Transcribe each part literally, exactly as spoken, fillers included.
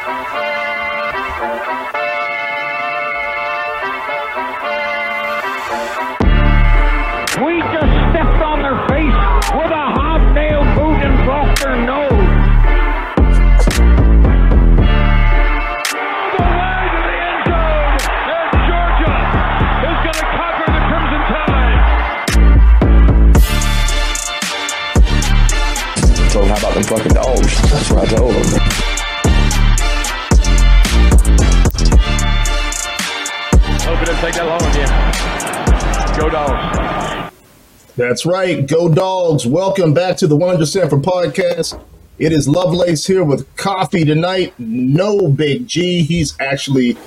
We just stepped on their face with a hobnail boot and broke their nose. All the way to the end zone, and Georgia is going to conquer the Crimson Tide. So how about them fucking dogs? That's what I told them. Hope it didn't take that long again. Go Dogs. That's right. Go Dogs. Welcome back to the one hundred Sanford podcast. It is Lovelace here with coffee tonight. No Big G. He's actually,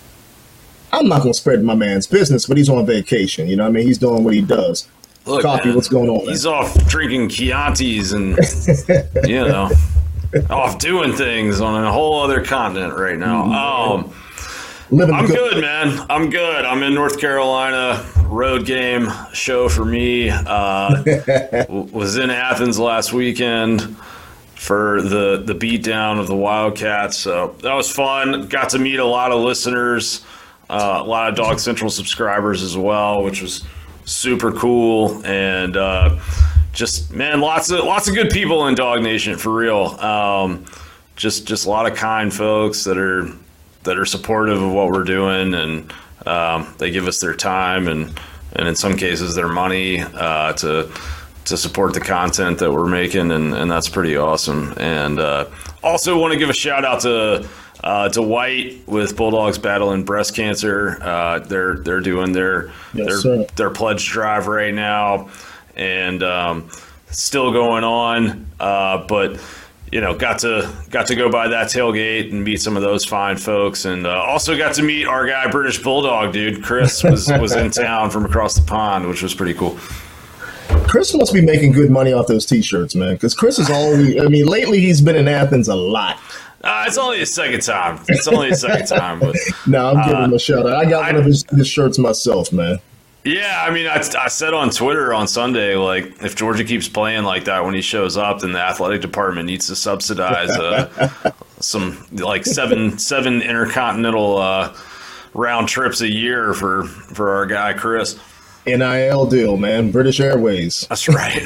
I'm not going to spread my man's business, but he's on vacation. You know what I mean? He's doing what he does. Look, Coffee, man, what's going on? He's man? off drinking Chiantis and, you know, off doing things on a whole other continent right now. Um, Living I'm good. good, man. I'm good. I'm in North Carolina. Road game show for me. Uh, w- was in Athens last weekend for the the beatdown of the Wildcats. So that was fun. Got to meet a lot of listeners, uh, a lot of Dog Central subscribers as well, which was super cool. And uh, just man, lots of lots of good people in Dog Nation for real. Um, just just a lot of kind folks that are. that are supportive of what we're doing, and um, they give us their time and, and in some cases their money uh, to to support the content that we're making, and, and that's pretty awesome. And uh, also want to give a shout out to uh, to White with Bulldogs battling breast cancer. Uh, they're they're doing their Yes, their sir. their pledge drive right now, and um, it's still going on, uh, but. You know, got to got to go by that tailgate and meet some of those fine folks, and uh, also got to meet our guy British Bulldog, dude. Chris was, was in town from across the pond, which was pretty cool. Chris must be making good money off those T-shirts, man. Because Chris is already, I mean, lately he's been in Athens a lot. Uh, it's only a second time. It's only a second time, but No, I'm giving uh, him a shout out. I got I- one of his, his shirts myself, man. yeah, I mean, I, I said on Twitter on Sunday, like, if Georgia keeps playing like that when he shows up, then the athletic department needs to subsidize uh, some like seven seven intercontinental uh, round trips a year for for our guy Chris. N I L deal, man. British Airways. That's right.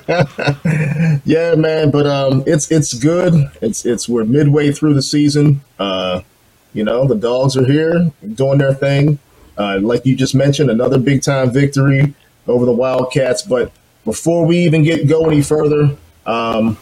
Yeah, man. But um, it's it's good. It's it's we're midway through the season. Uh, you know, the Dogs are here doing their thing. Uh, like you just mentioned, another big time victory over the Wildcats. But before we even get go any further, um,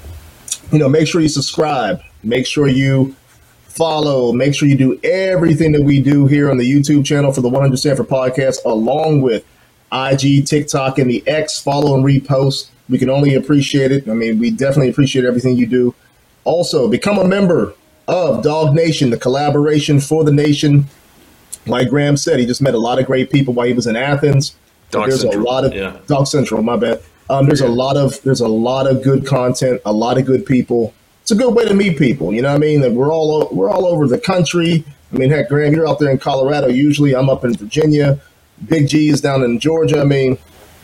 you know, make sure you subscribe. Make sure you follow. Make sure you do everything that we do here on the YouTube channel for the one hundred Sanford podcast, along with I G, TikTok, and the X. Follow and repost. We can only appreciate it. I mean, we definitely appreciate everything you do. Also, become a member of Dog Nation, the collaboration for the nation. Like Graham said, he just met a lot of great people while he was in Athens. Dog there's Central, a lot of yeah. Dog Central. My bad. Um, there's a lot of there's a lot of good content, a lot of good people. It's a good way to meet people. You know what I mean? That we're all o- we're all over the country. I mean, heck, Graham, you're out there in Colorado. Usually, I'm up in Virginia. Big G is down in Georgia. I mean,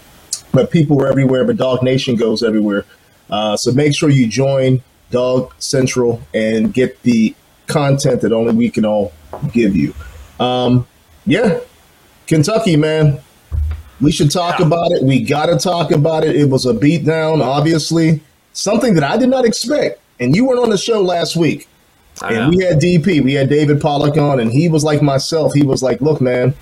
but people are everywhere. But Dog Nation goes everywhere. Uh, so make sure you join Dog Central and get the content that only we can all give you. Um, yeah, Kentucky, man. We should talk Yeah. about it. We got to talk about it. It was a beatdown, obviously. Something that I did not expect. And you weren't on the show last week. I And know. we had D P. We had David Pollock on, and he was like myself. He was like, look, man,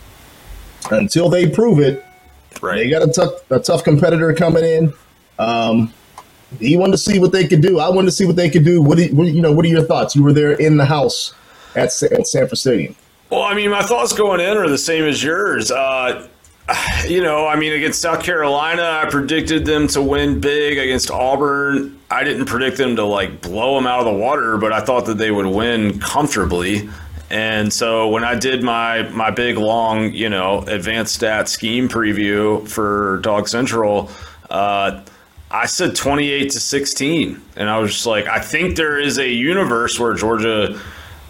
until they prove it, Right. they got a tough, a tough competitor coming in. Um, he wanted to see what they could do. I wanted to see what they could do. What, do you, what, you know? What are your thoughts? You were there in the house at, Sa- at Sanford Stadium. Well, I mean, my thoughts going in are the same as yours. Uh, you know, I mean, against South Carolina, I predicted them to win big. Against Auburn, I didn't predict them to, like, blow them out of the water, but I thought that they would win comfortably. And so when I did my my big, long, you know, advanced stat scheme preview for Dog Central, uh, I said twenty-eight to sixteen. And I was just like, I think there is a universe where Georgia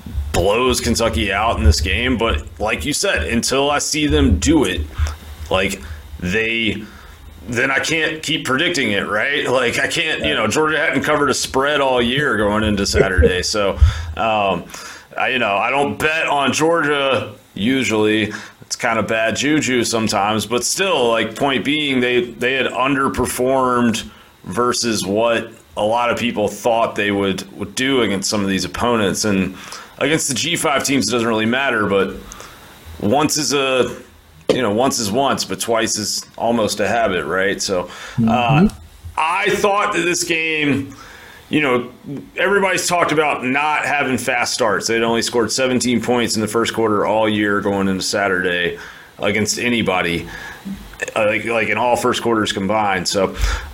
blows Kentucky out in this game, but like you said, until I see them do it, like they then I can't keep predicting it, right? Like I can't, you know, Georgia hadn't covered a spread all year going into Saturday. So, um, I, you know, I don't bet on Georgia usually. It's kind of bad juju sometimes, but still, like, point being, they, they had underperformed versus what a lot of people thought they would, would do against some of these opponents. And against the G five teams, it doesn't really matter, but once is a, you know, once is once, but twice is almost a habit, right? So mm-hmm. uh, I thought that this game, you know, everybody's talked about not having fast starts. They'd only scored seventeen points in the first quarter all year going into Saturday against anybody, like, like in all first quarters combined. So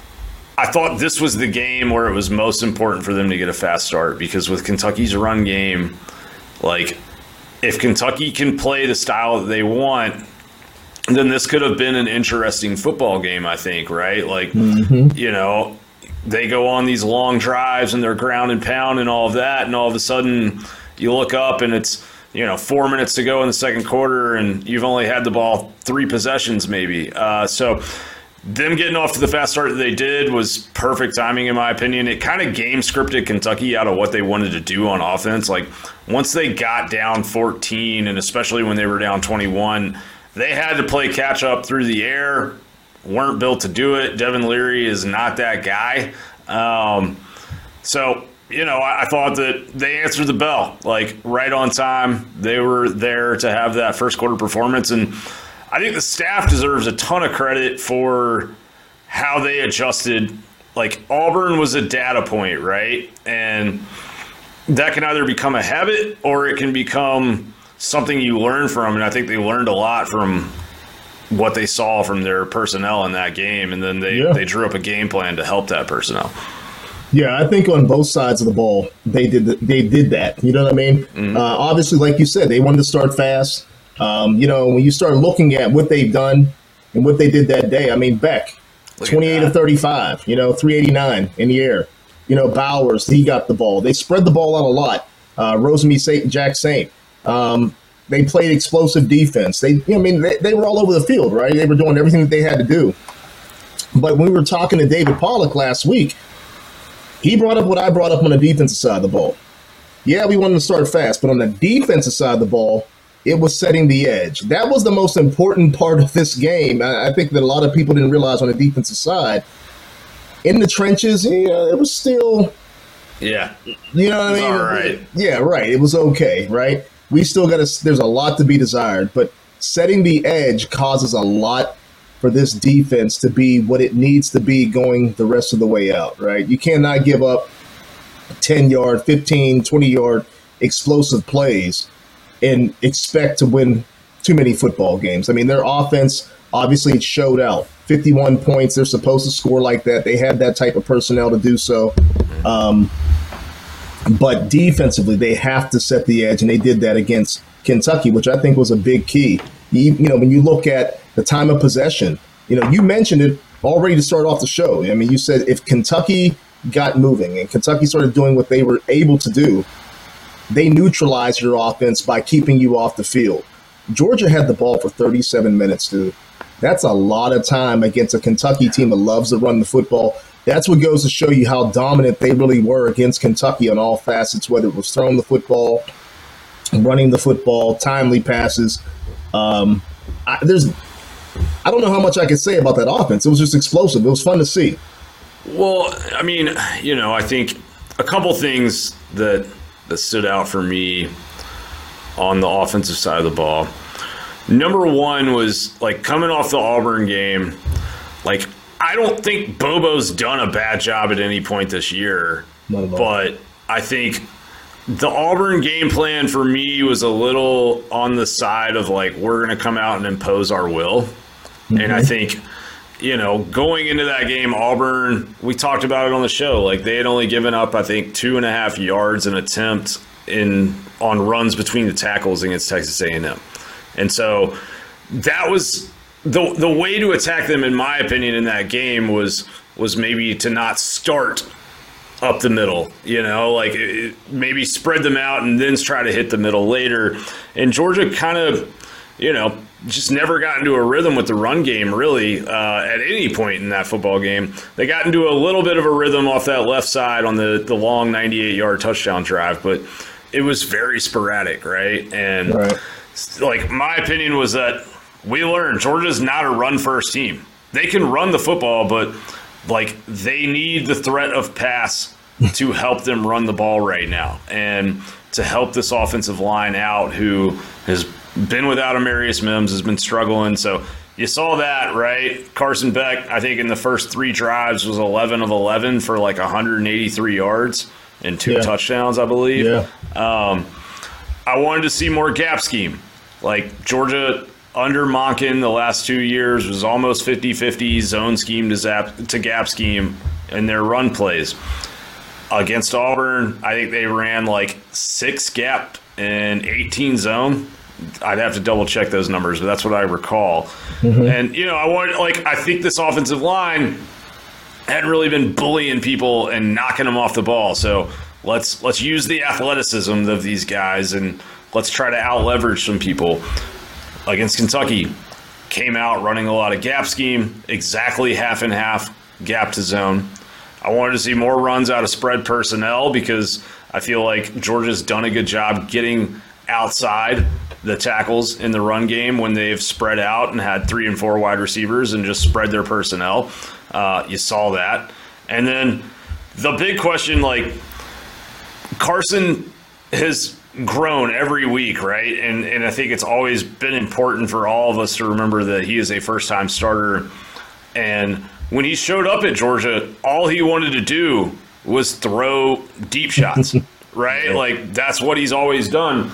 I thought this was the game where it was most important for them to get a fast start, because with Kentucky's run game, like, if Kentucky can play the style that they want, then this could have been an interesting football game, I think, right? Like, mm-hmm. you know, they go on these long drives and they're ground and pound and all of that, and all of a sudden you look up and it's, you know, four minutes to go in the second quarter and you've only had the ball three possessions maybe. Uh, so them getting off to the fast start that they did was perfect timing, in my opinion. It kind of game scripted Kentucky out of what they wanted to do on offense. Like, once they got down fourteen, and especially when they were down twenty-one, they had to play catch up through the air. Weren't built to do it. Devin Leary is not that guy. Um, so, you know, I, I thought that they answered the bell, like, right on time. They were there to have that first quarter performance. And I think the staff deserves a ton of credit for how they adjusted. Like, Auburn was a data point, right? And that can either become a habit or it can become something you learn from. And I think they learned a lot from what they saw from their personnel in that game, and then they, yeah. they drew up a game plan to help that personnel. Yeah, I think on both sides of the ball, they did the, they did that. You know what I mean? Mm-hmm. Uh, obviously, like you said, they wanted to start fast. Um, you know, when you start looking at what they've done and what they did that day, I mean, Beck, Look twenty-eight of thirty-five, you know, three eighty-nine in the air. You know, Bowers, he got the ball. They spread the ball out a lot. Uh, Rosemy Jack Saint. Um, They played explosive defense. They, you know, I mean, they, they were all over the field, right? They were doing everything that they had to do. But when we were talking to David Pollack last week, he brought up what I brought up on the defensive side of the ball. Yeah, we wanted to start fast, but on the defensive side of the ball, it was setting the edge. That was the most important part of this game. I, I think that a lot of people didn't realize on the defensive side. In the trenches, yeah, it was still, yeah, you know what I mean? All right. Yeah, right. It was okay, right? We still got to, there's a lot to be desired, but setting the edge causes a lot for this defense to be what it needs to be going the rest of the way out, right? You cannot give up ten-yard, fifteen, twenty-yard explosive plays and expect to win too many football games. I mean, their offense obviously showed out. fifty-one points, they're supposed to score like that. They had that type of personnel to do so. Um But defensively, they have to set the edge, and they did that against Kentucky, which I think was a big key. You, you know, when you look at the time of possession, you know, you mentioned it already to start off the show. I mean, you said if Kentucky got moving and Kentucky started doing what they were able to do, they neutralized your offense by keeping you off the field. Georgia had the ball for thirty-seven minutes, dude. That's a lot of time against a Kentucky team that loves to run the football. That's what goes to show you how dominant they really were against Kentucky on all facets, whether it was throwing the football, running the football, timely passes. Um, I, there's, I don't know how much I can say about that offense. It was just explosive. It was fun to see. Well, I mean, you know, I think a couple things that that stood out for me on the offensive side of the ball. Number one was, like, coming off the Auburn game, like, I don't think Bobo's done a bad job at any point this year, but I think the Auburn game plan for me was a little on the side of, like, we're going to come out and impose our will. Mm-hmm. And I think, you know, going into that game, Auburn, we talked about it on the show, like, they had only given up, I think, two and a half yards an attempt in on runs between the tackles against Texas A and M. And so that was the the way to attack them, in my opinion, in that game was was maybe to not start up the middle, you know, like it, maybe spread them out and then try to hit the middle later. And Georgia kind of, you know, just never got into a rhythm with the run game, really, uh, at any point in that football game. They got into a little bit of a rhythm off that left side on the, the long ninety-eight-yard touchdown drive, but it was very sporadic, right? And, right. like, my opinion was that we learned Georgia's not a run-first team. They can run the football, but, like, they need the threat of pass to help them run the ball right now and to help this offensive line out who has – been without Amarius Mims, has been struggling. So you saw that, right? Carson Beck, I think in the first three drives was eleven of eleven for like one hundred eighty-three yards and two yeah. touchdowns, I believe. Yeah. Um, I wanted to see more gap scheme. Like Georgia under Monken the last two years was almost fifty-fifty zone scheme to, zap, to gap scheme in their run plays. Against Auburn, I think they ran like six gap and eighteen zone. I'd have to double check those numbers, but that's what I recall. Mm-hmm. And, you know, I want like I think this offensive line hadn't really been bullying people and knocking them off the ball. So let's let's use the athleticism of these guys and let's try to out leverage some people. Against Kentucky, came out running a lot of gap scheme, exactly half and half gap to zone. I wanted to see more runs out of spread personnel because I feel like Georgia's done a good job getting outside the tackles in the run game when they've spread out and had three and four wide receivers and just spread their personnel. Uh, you saw that. And then the big question, like, Carson has grown every week, right? And and I think it's always been important for all of us to remember that he is a first-time starter. And when he showed up at Georgia, all he wanted to do was throw deep shots, right? Like, that's what he's always done.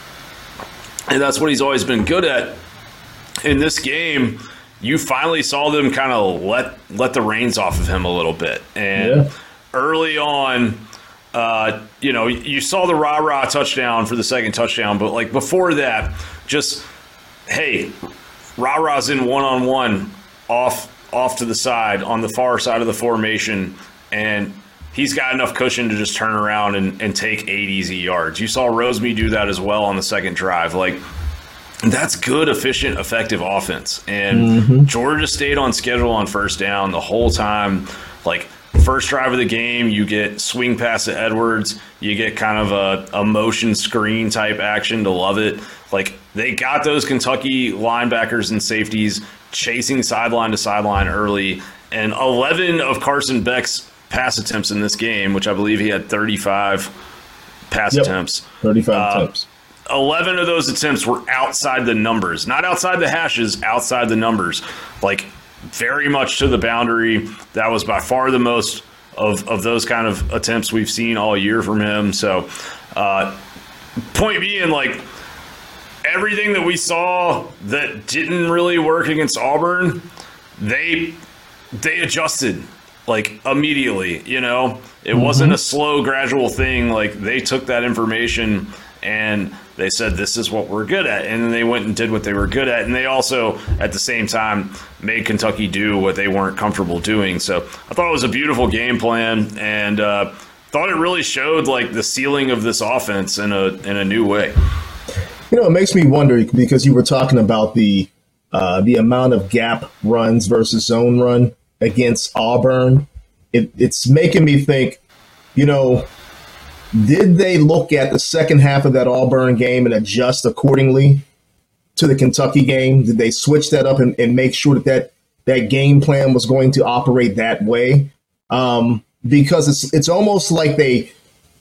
And that's what he's always been good at. In this game, you finally saw them kind of let let the reins off of him a little bit. And yeah. early on, uh, you know, you saw the rah-rah touchdown for the second touchdown. But, like, before that, just, hey, rah-rah's in one-on-one off, off to the side on the far side of the formation. And he's got enough cushion to just turn around and, and take eight easy yards. You saw Rosemy do that as well on the second drive. Like, that's good, efficient, effective offense. And mm-hmm. Georgia stayed on schedule on first down the whole time. Like, first drive of the game, you get swing pass to Edwards. You get kind of a, a motion screen type action to love it. Like, they got those Kentucky linebackers and safeties chasing sideline to sideline early. And eleven of Carson Beck's pass attempts in this game, which I believe he had thirty-five pass yep. attempts. thirty-five uh, attempts. eleven of those attempts were outside the numbers. Not outside the hashes, outside the numbers. Like, very much to the boundary. That was by far the most of, of those kind of attempts we've seen all year from him. So, uh, point being, like, everything that we saw that didn't really work against Auburn, they they adjusted. Like, immediately, you know, it mm-hmm. wasn't a slow, gradual thing. Like, they took that information and they said, this is what we're good at. And then they went and did what they were good at. And they also, at the same time, made Kentucky do what they weren't comfortable doing. So I thought it was a beautiful game plan and uh, thought it really showed, like, the ceiling of this offense in a in a new way. You know, it makes me wonder because you were talking about the uh, the amount of gap runs versus zone run against Auburn. It, it's making me think, you know, did they look at the second half of that Auburn game and adjust accordingly to the Kentucky game? Did they switch that up and, and make sure that, that that game plan was going to operate that way? Um, because it's it's almost like they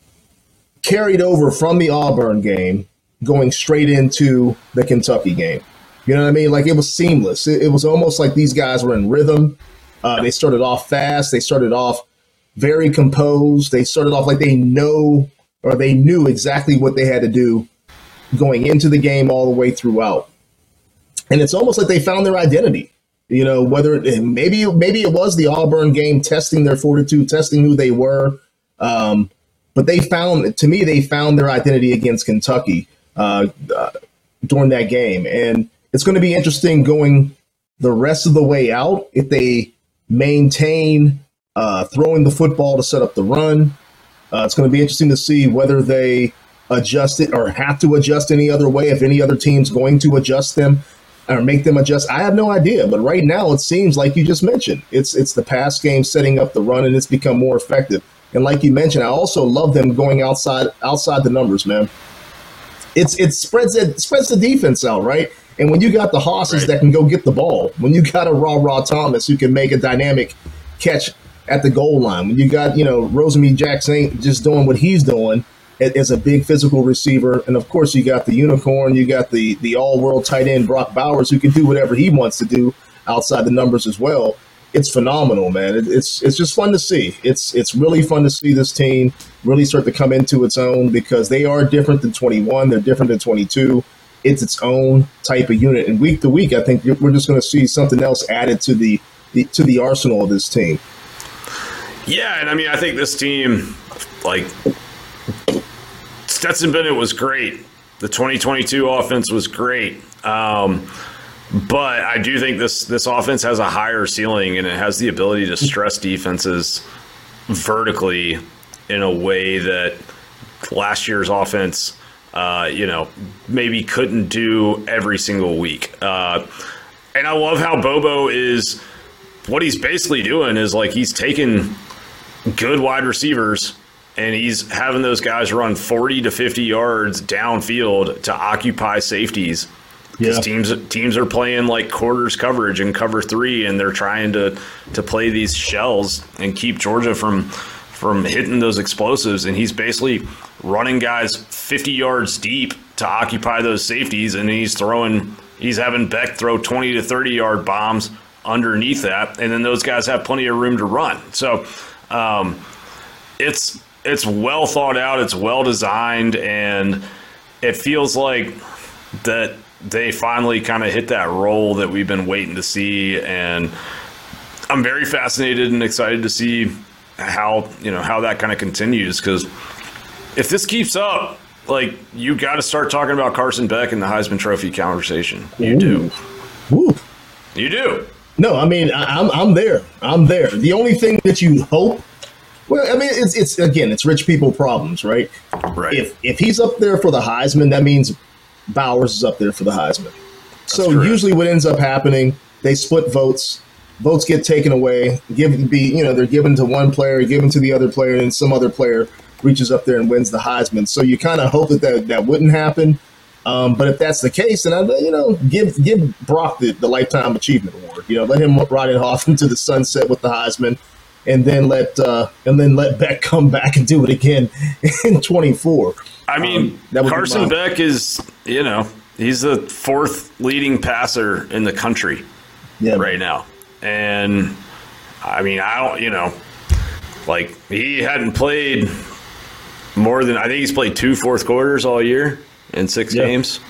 carried over from the Auburn game going straight into the Kentucky game. You know what I mean? Like, it was seamless. It, it was almost like these guys were in rhythm. Uh, they started off fast. They started off very composed. They started off like they know or they knew exactly what they had to do going into the game all the way throughout. And it's almost like they found their identity. You know, whether it, maybe maybe it was the Auburn game testing their fortitude, testing who they were. Um, but they found, to me, they found their identity against Kentucky uh, uh, during that game. And it's going to be interesting going the rest of the way out if they maintain uh, throwing the football to set up the run. Uh, it's going to be interesting to see whether they adjust it or have to adjust any other way, if any other team's going to adjust them. or make them adjust? I have no idea. But right now, it seems like you just mentioned, it's it's the pass game setting up the run, and it's become more effective. And like you mentioned, I also love them going outside outside the numbers, man. It's it spreads it spreads the defense out, right? And when you got the hosses Right. that can go get the ball, when you got a raw raw Thomas who can make a dynamic catch at the goal line, when you got, you know, Rosamie Jackson just doing what he's doing as a big physical receiver, and of course you got the unicorn, you got the the all world tight end Brock Bowers who can do whatever he wants to do outside the numbers as well. It's phenomenal, man. It, it's it's just fun to see. It's it's really fun to see this team really start to come into its own, because they are different than twenty-one. They're different than twenty-two. It's its own type of unit. And week to week, I think we're just going to see something else added to the, the to the arsenal of this team. Yeah, and I mean, I think this team, like, Stetson Bennett was great. The twenty twenty-two offense was great. Um, but I do think this this offense has a higher ceiling, and it has the ability to stress defenses vertically in a way that last year's offense, uh, you know, maybe couldn't do every single week. Uh, and I love how Bobo is, what he's basically doing is, like, he's taking good wide receivers and he's having those guys run forty to fifty yards downfield to occupy safeties. Because Yeah. teams teams are playing like quarters coverage and cover three, and they're trying to to play these shells and keep Georgia from from hitting those explosives. And he's basically running guys fifty yards deep to occupy those safeties, and he's throwing he's having Beck throw twenty to thirty yard bombs underneath that, and then those guys have plenty of room to run. So um, it's it's well thought out, it's well designed, and it feels like that they finally kind of hit that roll that we've been waiting to see. And I'm very fascinated and excited to see how, you know, how that kind of continues, because if this keeps up, like, you got to start talking about Carson Beck in the Heisman Trophy conversation. You do. Woo. You do. No, I mean, I, I'm I'm there. I'm there. The only thing that you hope, well, I mean, it's it's again, it's rich people problems, right? Right. If if he's up there for the Heisman, that means Bowers is up there for the Heisman. So correct. usually, what ends up happening, they split votes. Votes get taken away. Give be you know they're given to one player, given to the other player, and some other player reaches up there and wins the Heisman. So you kind of hope that, that that wouldn't happen. Um, but if that's the case, then I, you know, give give Brock the, the Lifetime Achievement Award. You know, let him ride it off into the sunset with the Heisman, and then let uh, and then let Beck come back and do it again in twenty-four. I mean, Um, that would be Carson my- Beck is, you know, he's the fourth leading passer in the country Yeah, right now. And, I mean, I don't, you know, like, he hadn't played more than, I think he's played two fourth quarters all year in six Yeah. games.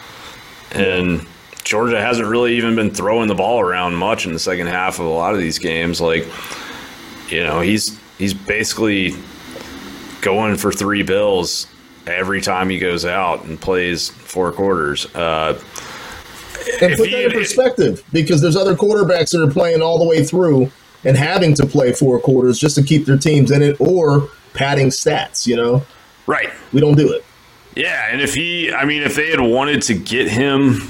And Georgia hasn't really even been throwing the ball around much in the second half of a lot of these games. Like, you know, he's he's basically going for three bills every time he goes out and plays four quarters. Uh, and if put he- that in perspective, because there's other quarterbacks that are playing all the way through and having to play four quarters just to keep their teams in it, or padding stats. You know, right. we don't do it. Yeah, and if he, I mean, if they had wanted to get him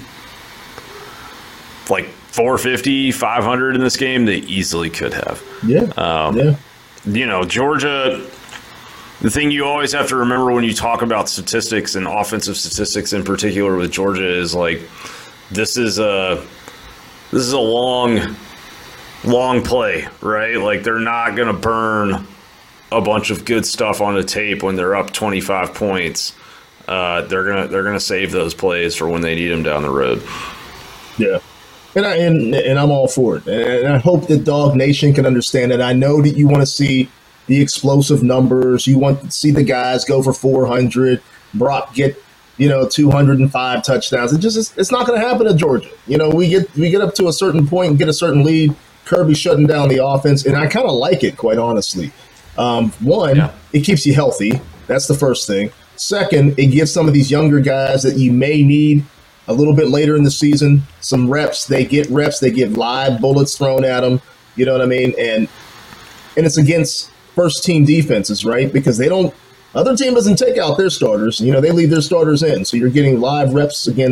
like four fifty, five hundred in this game, they easily could have. Yeah, Um, yeah, You know, Georgia, the thing you always have to remember when you talk about statistics and offensive statistics in particular with Georgia is, like, this is a this is a long, long play, right? Like, they're not going to burn a bunch of good stuff on the tape when they're up twenty-five points. Uh, they're gonna they're gonna save those plays for when they need them down the road. yeah. And I and, and I'm all for it. And I hope that Dog Nation can understand it. I know that you want to see the explosive numbers. You want to see the guys go for four hundred. Brock get, you know, two hundred five touchdowns. It just it's, it's not going to happen at Georgia. You know, we get we get up to a certain point and get a certain lead. Kirby shutting down the offense, and I kind of like it, quite honestly. Um, one, Yeah. it keeps you healthy. That's the first thing. Second, it gives some of these younger guys that you may need a little bit later in the season some reps. They get reps. They get live bullets thrown at them. You know what I mean? And and it's against first team defenses, right? Because they don't. Other team doesn't take out their starters. You know, they leave their starters in. So you're getting live reps against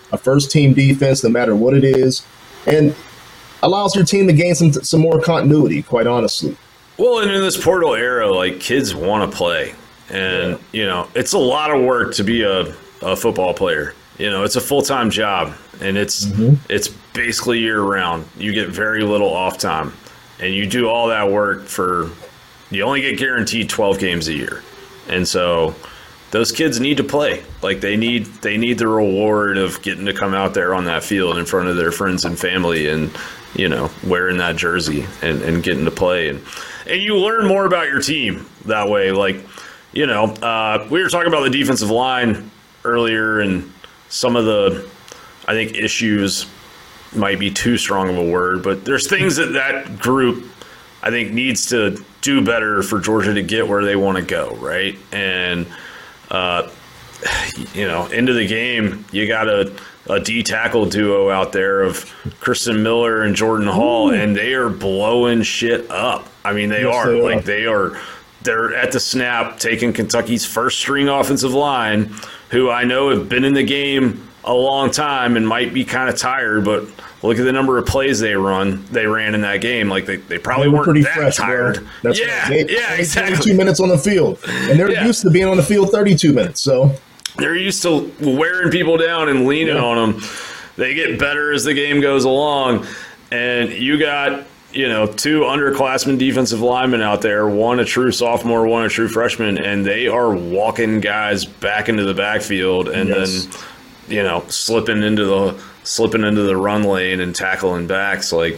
a first team defense, no matter what it is, and allows your team to gain some some more continuity, quite honestly. Well, and in this portal era, like, kids want to play. And, yeah. you know, it's a lot of work to be a, a football player. You know, it's a full-time job, and it's mm-hmm. it's basically year-round. You get very little off time, and you do all that work for – you only get guaranteed twelve games a year. And so those kids need to play. Like, they need they need the reward of getting to come out there on that field in front of their friends and family and, you know, wearing that jersey and, and getting to play. And, and you learn more about your team that way. Like, you know, uh, we were talking about the defensive line earlier, and some of the, I think, issues might be too strong of a word, but there's things that that group, I think, needs to do better for Georgia to get where they want to go, right? And, uh, you know, into the game, you got a, a D-tackle duo out there of Kristen Miller and Jordan Hall, Ooh. and they are blowing shit up. I mean, they yes, are. They like, are. they are they're at the snap taking Kentucky's first-string offensive line, who I know have been in the game a long time and might be kind of tired, but look at the number of plays they run. They ran in that game. Like, they, they probably they were weren't pretty that fresh, tired. Bro. That's yeah, right. they, yeah, exactly. twenty-two minutes on the field, and they're yeah. used to being on the field thirty-two minutes. So they're used to wearing people down and leaning yeah. on them. They get better as the game goes along, and you got, you know, two underclassmen defensive linemen out there, one a true sophomore, one a true freshman, and they are walking guys back into the backfield and yes. then, you know, slipping into the slipping into the run lane and tackling backs. Like,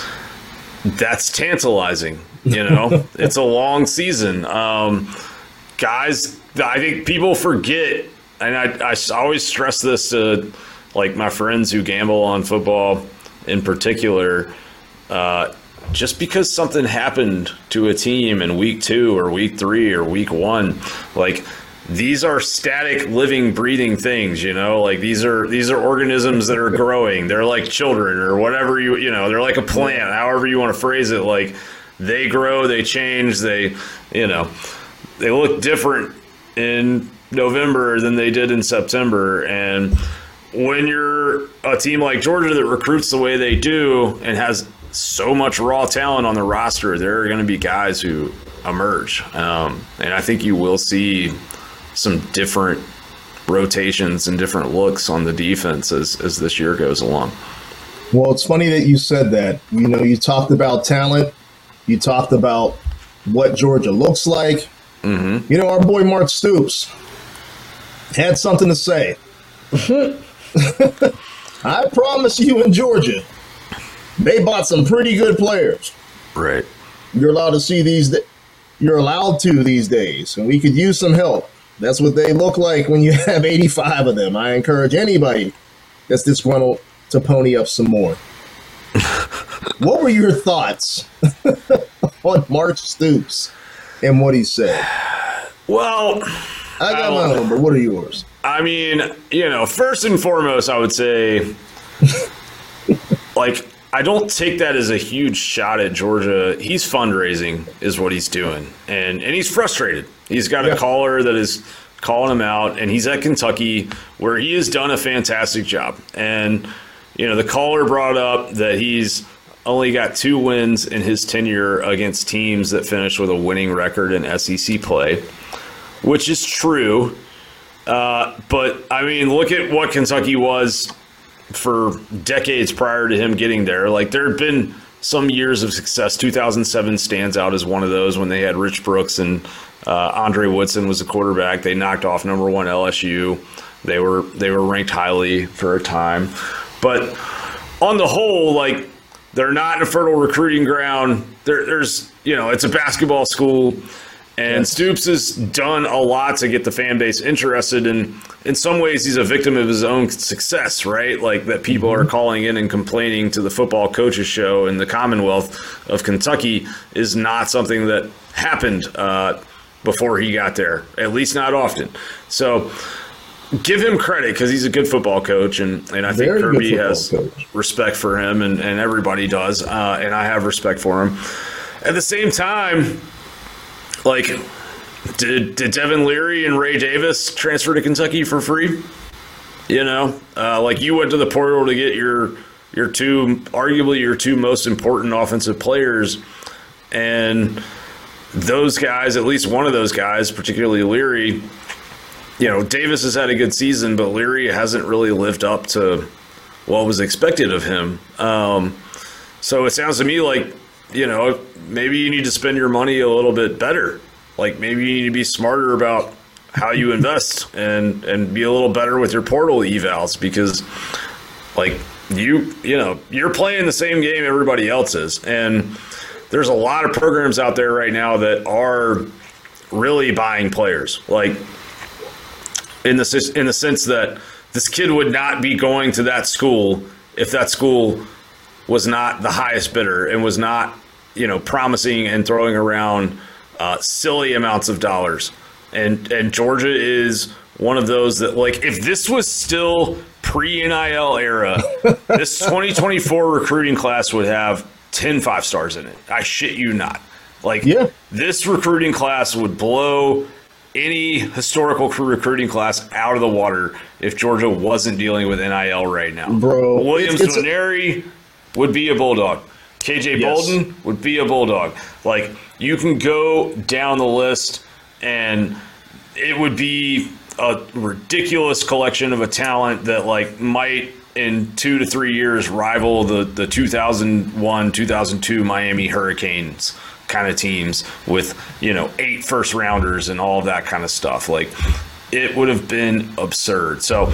that's tantalizing, you know. It's a long season. Um, guys, I think people forget, and I, I always stress this to, like, my friends who gamble on football in particular, uh, just because something happened to a team in week two or week three or week one, like, these are static, living, breathing things, you know, like these are these are organisms that are growing. They're like children or whatever, you you know, they're like a plant, however you want to phrase it. Like, they grow, they change, they, you know, they look different in November than they did in September. And when you're a team like Georgia that recruits the way they do and has so much raw talent on the roster, there are going to be guys who emerge. Um, and I think you will see some different rotations and different looks on the defense as, as this year goes along. Well, it's funny that you said that. You know, you talked about talent. You talked about what Georgia looks like. Mm-hmm. You know, our boy Mark Stoops had something to say. I promise you, in Georgia, they bought some pretty good players. Right. You're allowed to see these. You're allowed to these days, and we could use some help. That's what they look like when you have eighty-five of them. I encourage anybody that's disgruntled to pony up some more. What were your thoughts on Mark Stoops and what he said? Well, I got my own, but what are yours? I mean, you know, first and foremost, I would say, like, I don't take that as a huge shot at Georgia. He's fundraising is what he's doing. And and he's frustrated. He's got yeah. a caller that is calling him out, and he's at Kentucky where he has done a fantastic job. And, you know, the caller brought up that he's only got two wins in his tenure against teams that finished with a winning record in S E C play, which is true. Uh, but, I mean, look at what Kentucky was for decades prior to him getting there. Like, there had been some years of success. two thousand seven stands out as one of those when they had Rich Brooks and uh, Andre Woodson was the quarterback. They knocked off number one L S U. They were they were ranked highly for a time. But on the whole, like, they're not in a fertile recruiting ground. There, there's, you know, it's a basketball school. And Stoops has done a lot to get the fan base interested, and in some ways he's a victim of his own success, right? Like, that people are calling in and complaining to the football coaches show in the Commonwealth of Kentucky is not something that happened uh, before he got there, at least not often. So give him credit because he's a good football coach, and, and I think Very Kirby has coach. respect for him, and, and everybody does, uh, and I have respect for him. At the same time, like, did did Devin Leary and Ray Davis transfer to Kentucky for free? You know, uh, like you went to the portal to get your your two, arguably your two most important offensive players, and those guys, at least one of those guys, particularly Leary, you know, Davis has had a good season, but Leary hasn't really lived up to what was expected of him. Um, so it sounds to me like, you know, maybe you need to spend your money a little bit better. Like maybe you need to be smarter about how you invest and, and be a little better with your portal evals, because like you, you know, you're playing the same game everybody else is. And there's a lot of programs out there right now that are really buying players. Like in the, in the sense that this kid would not be going to that school if that school was not the highest bidder and was not, you know, promising and throwing around uh, silly amounts of dollars. And and Georgia is one of those that, like, if this was still pre-N I L era, this twenty twenty-four recruiting class would have ten five-stars in it. I shit you not. Like, yeah. This recruiting class would blow any historical recruiting class out of the water if Georgia wasn't dealing with N I L right now. Bro, Williams it's, it's Nwaneri would be a Bulldog. K J Yes. Bolden would be a Bulldog. Like, you can go down the list, and it would be a ridiculous collection of a talent that, like, might in two to three years rival the, the two thousand one, two thousand two Miami Hurricanes kind of teams with, you know, eight first rounders and all of that kind of stuff. Like, it would have been absurd. So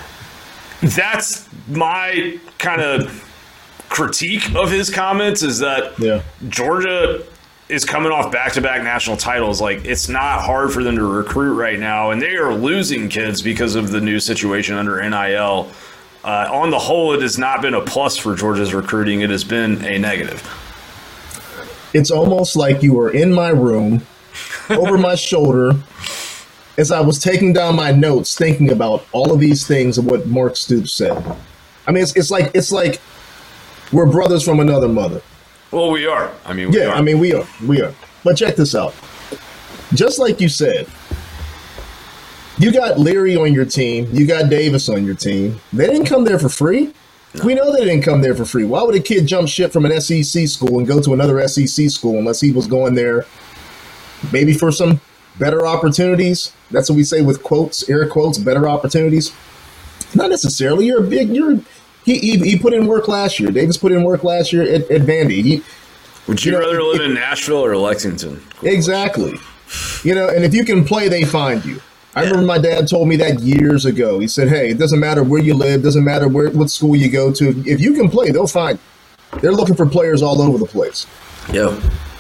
that's my kind of critique of his comments, is that yeah. Georgia is coming off back-to-back national titles. Like, it's not hard for them to recruit right now, and they are losing kids because of the new situation under N I L. Uh, on the whole, it has not been a plus for Georgia's recruiting. It has been a negative. It's almost like you were in my room, over my shoulder, as I was taking down my notes, thinking about all of these things of what Mark Stoops said. I mean, it's, it's like it's like we're brothers from another mother. Well, we are. I mean, we yeah, are. I mean, we are. We are. But check this out. Just like you said, you got Leary on your team. You got Davis on your team. They didn't come there for free. No. We know they didn't come there for free. Why would a kid jump ship from an S E C school and go to another S E C school unless he was going there maybe for some better opportunities? That's what we say with quotes, air quotes, better opportunities. Not necessarily. You're a big, you're, he, he, he put in work last year. Davis put in work last year at, at Vandy. He, Would you, you know, rather live it, in Nashville or Lexington? Cool. Exactly. You know, and if you can play, they find you. I yeah. remember my dad told me that years ago. He said, hey, it doesn't matter where you live, doesn't matter where what school you go to. If you can play, they'll find you. They're looking for players all over the place. Yeah.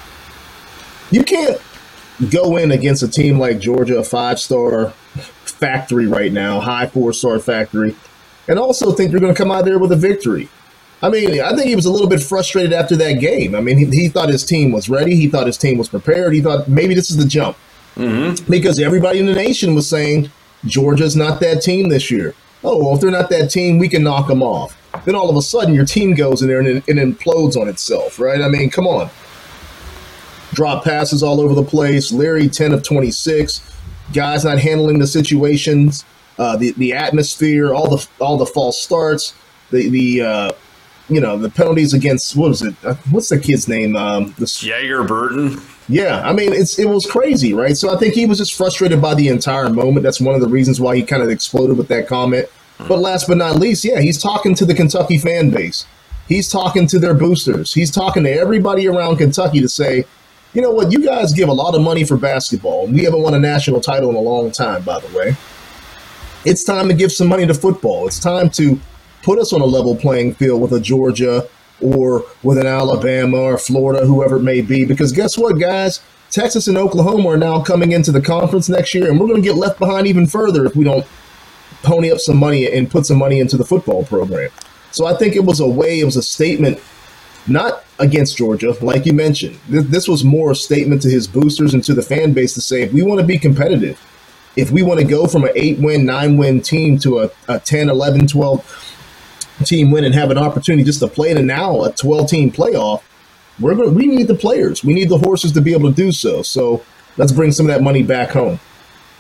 You can't go in against a team like Georgia, a five-star factory right now, high four-star factory, and also think you're going to come out there with a victory. I mean, I think he was a little bit frustrated after that game. I mean, he, he thought his team was ready. He thought his team was prepared. He thought maybe this is the jump. Mm-hmm. Because everybody in the nation was saying Georgia's not that team this year. Oh, well, if they're not that team, we can knock them off. Then all of a sudden, your team goes in there and it, it implodes on itself, right? I mean, come on. Drop passes all over the place. Leary, ten of twenty-six. Guys not handling the situations, uh, the the atmosphere, all the all the false starts, the the uh, you know the penalties against what was it? Uh, what's the kid's name? Um, the Jager Burton. Yeah, I mean, it's it was crazy, right? So I think he was just frustrated by the entire moment. That's one of the reasons why he kind of exploded with that comment. But last but not least, yeah, he's talking to the Kentucky fan base. He's talking to their boosters. He's talking to everybody around Kentucky to say, you know what, you guys give a lot of money for basketball. We haven't won a national title in a long time, by the way. It's time to give some money to football. It's time to put us on a level playing field with a Georgia or with an Alabama or Florida, whoever it may be. Because guess what, guys? Texas and Oklahoma are now coming into the conference next year, and we're going to get left behind even further if we don't pony up some money and put some money into the football program. So I think it was a way, it was a statement, not against Georgia, like you mentioned. This was more a statement to his boosters and to the fan base to say, if we want to be competitive, if we want to go from an eight-win, nine-win team to a, a ten, eleven, twelve team win and have an opportunity just to play in a now a twelve-team playoff, we're going we need the players. We need the horses to be able to do so. So let's bring some of that money back home.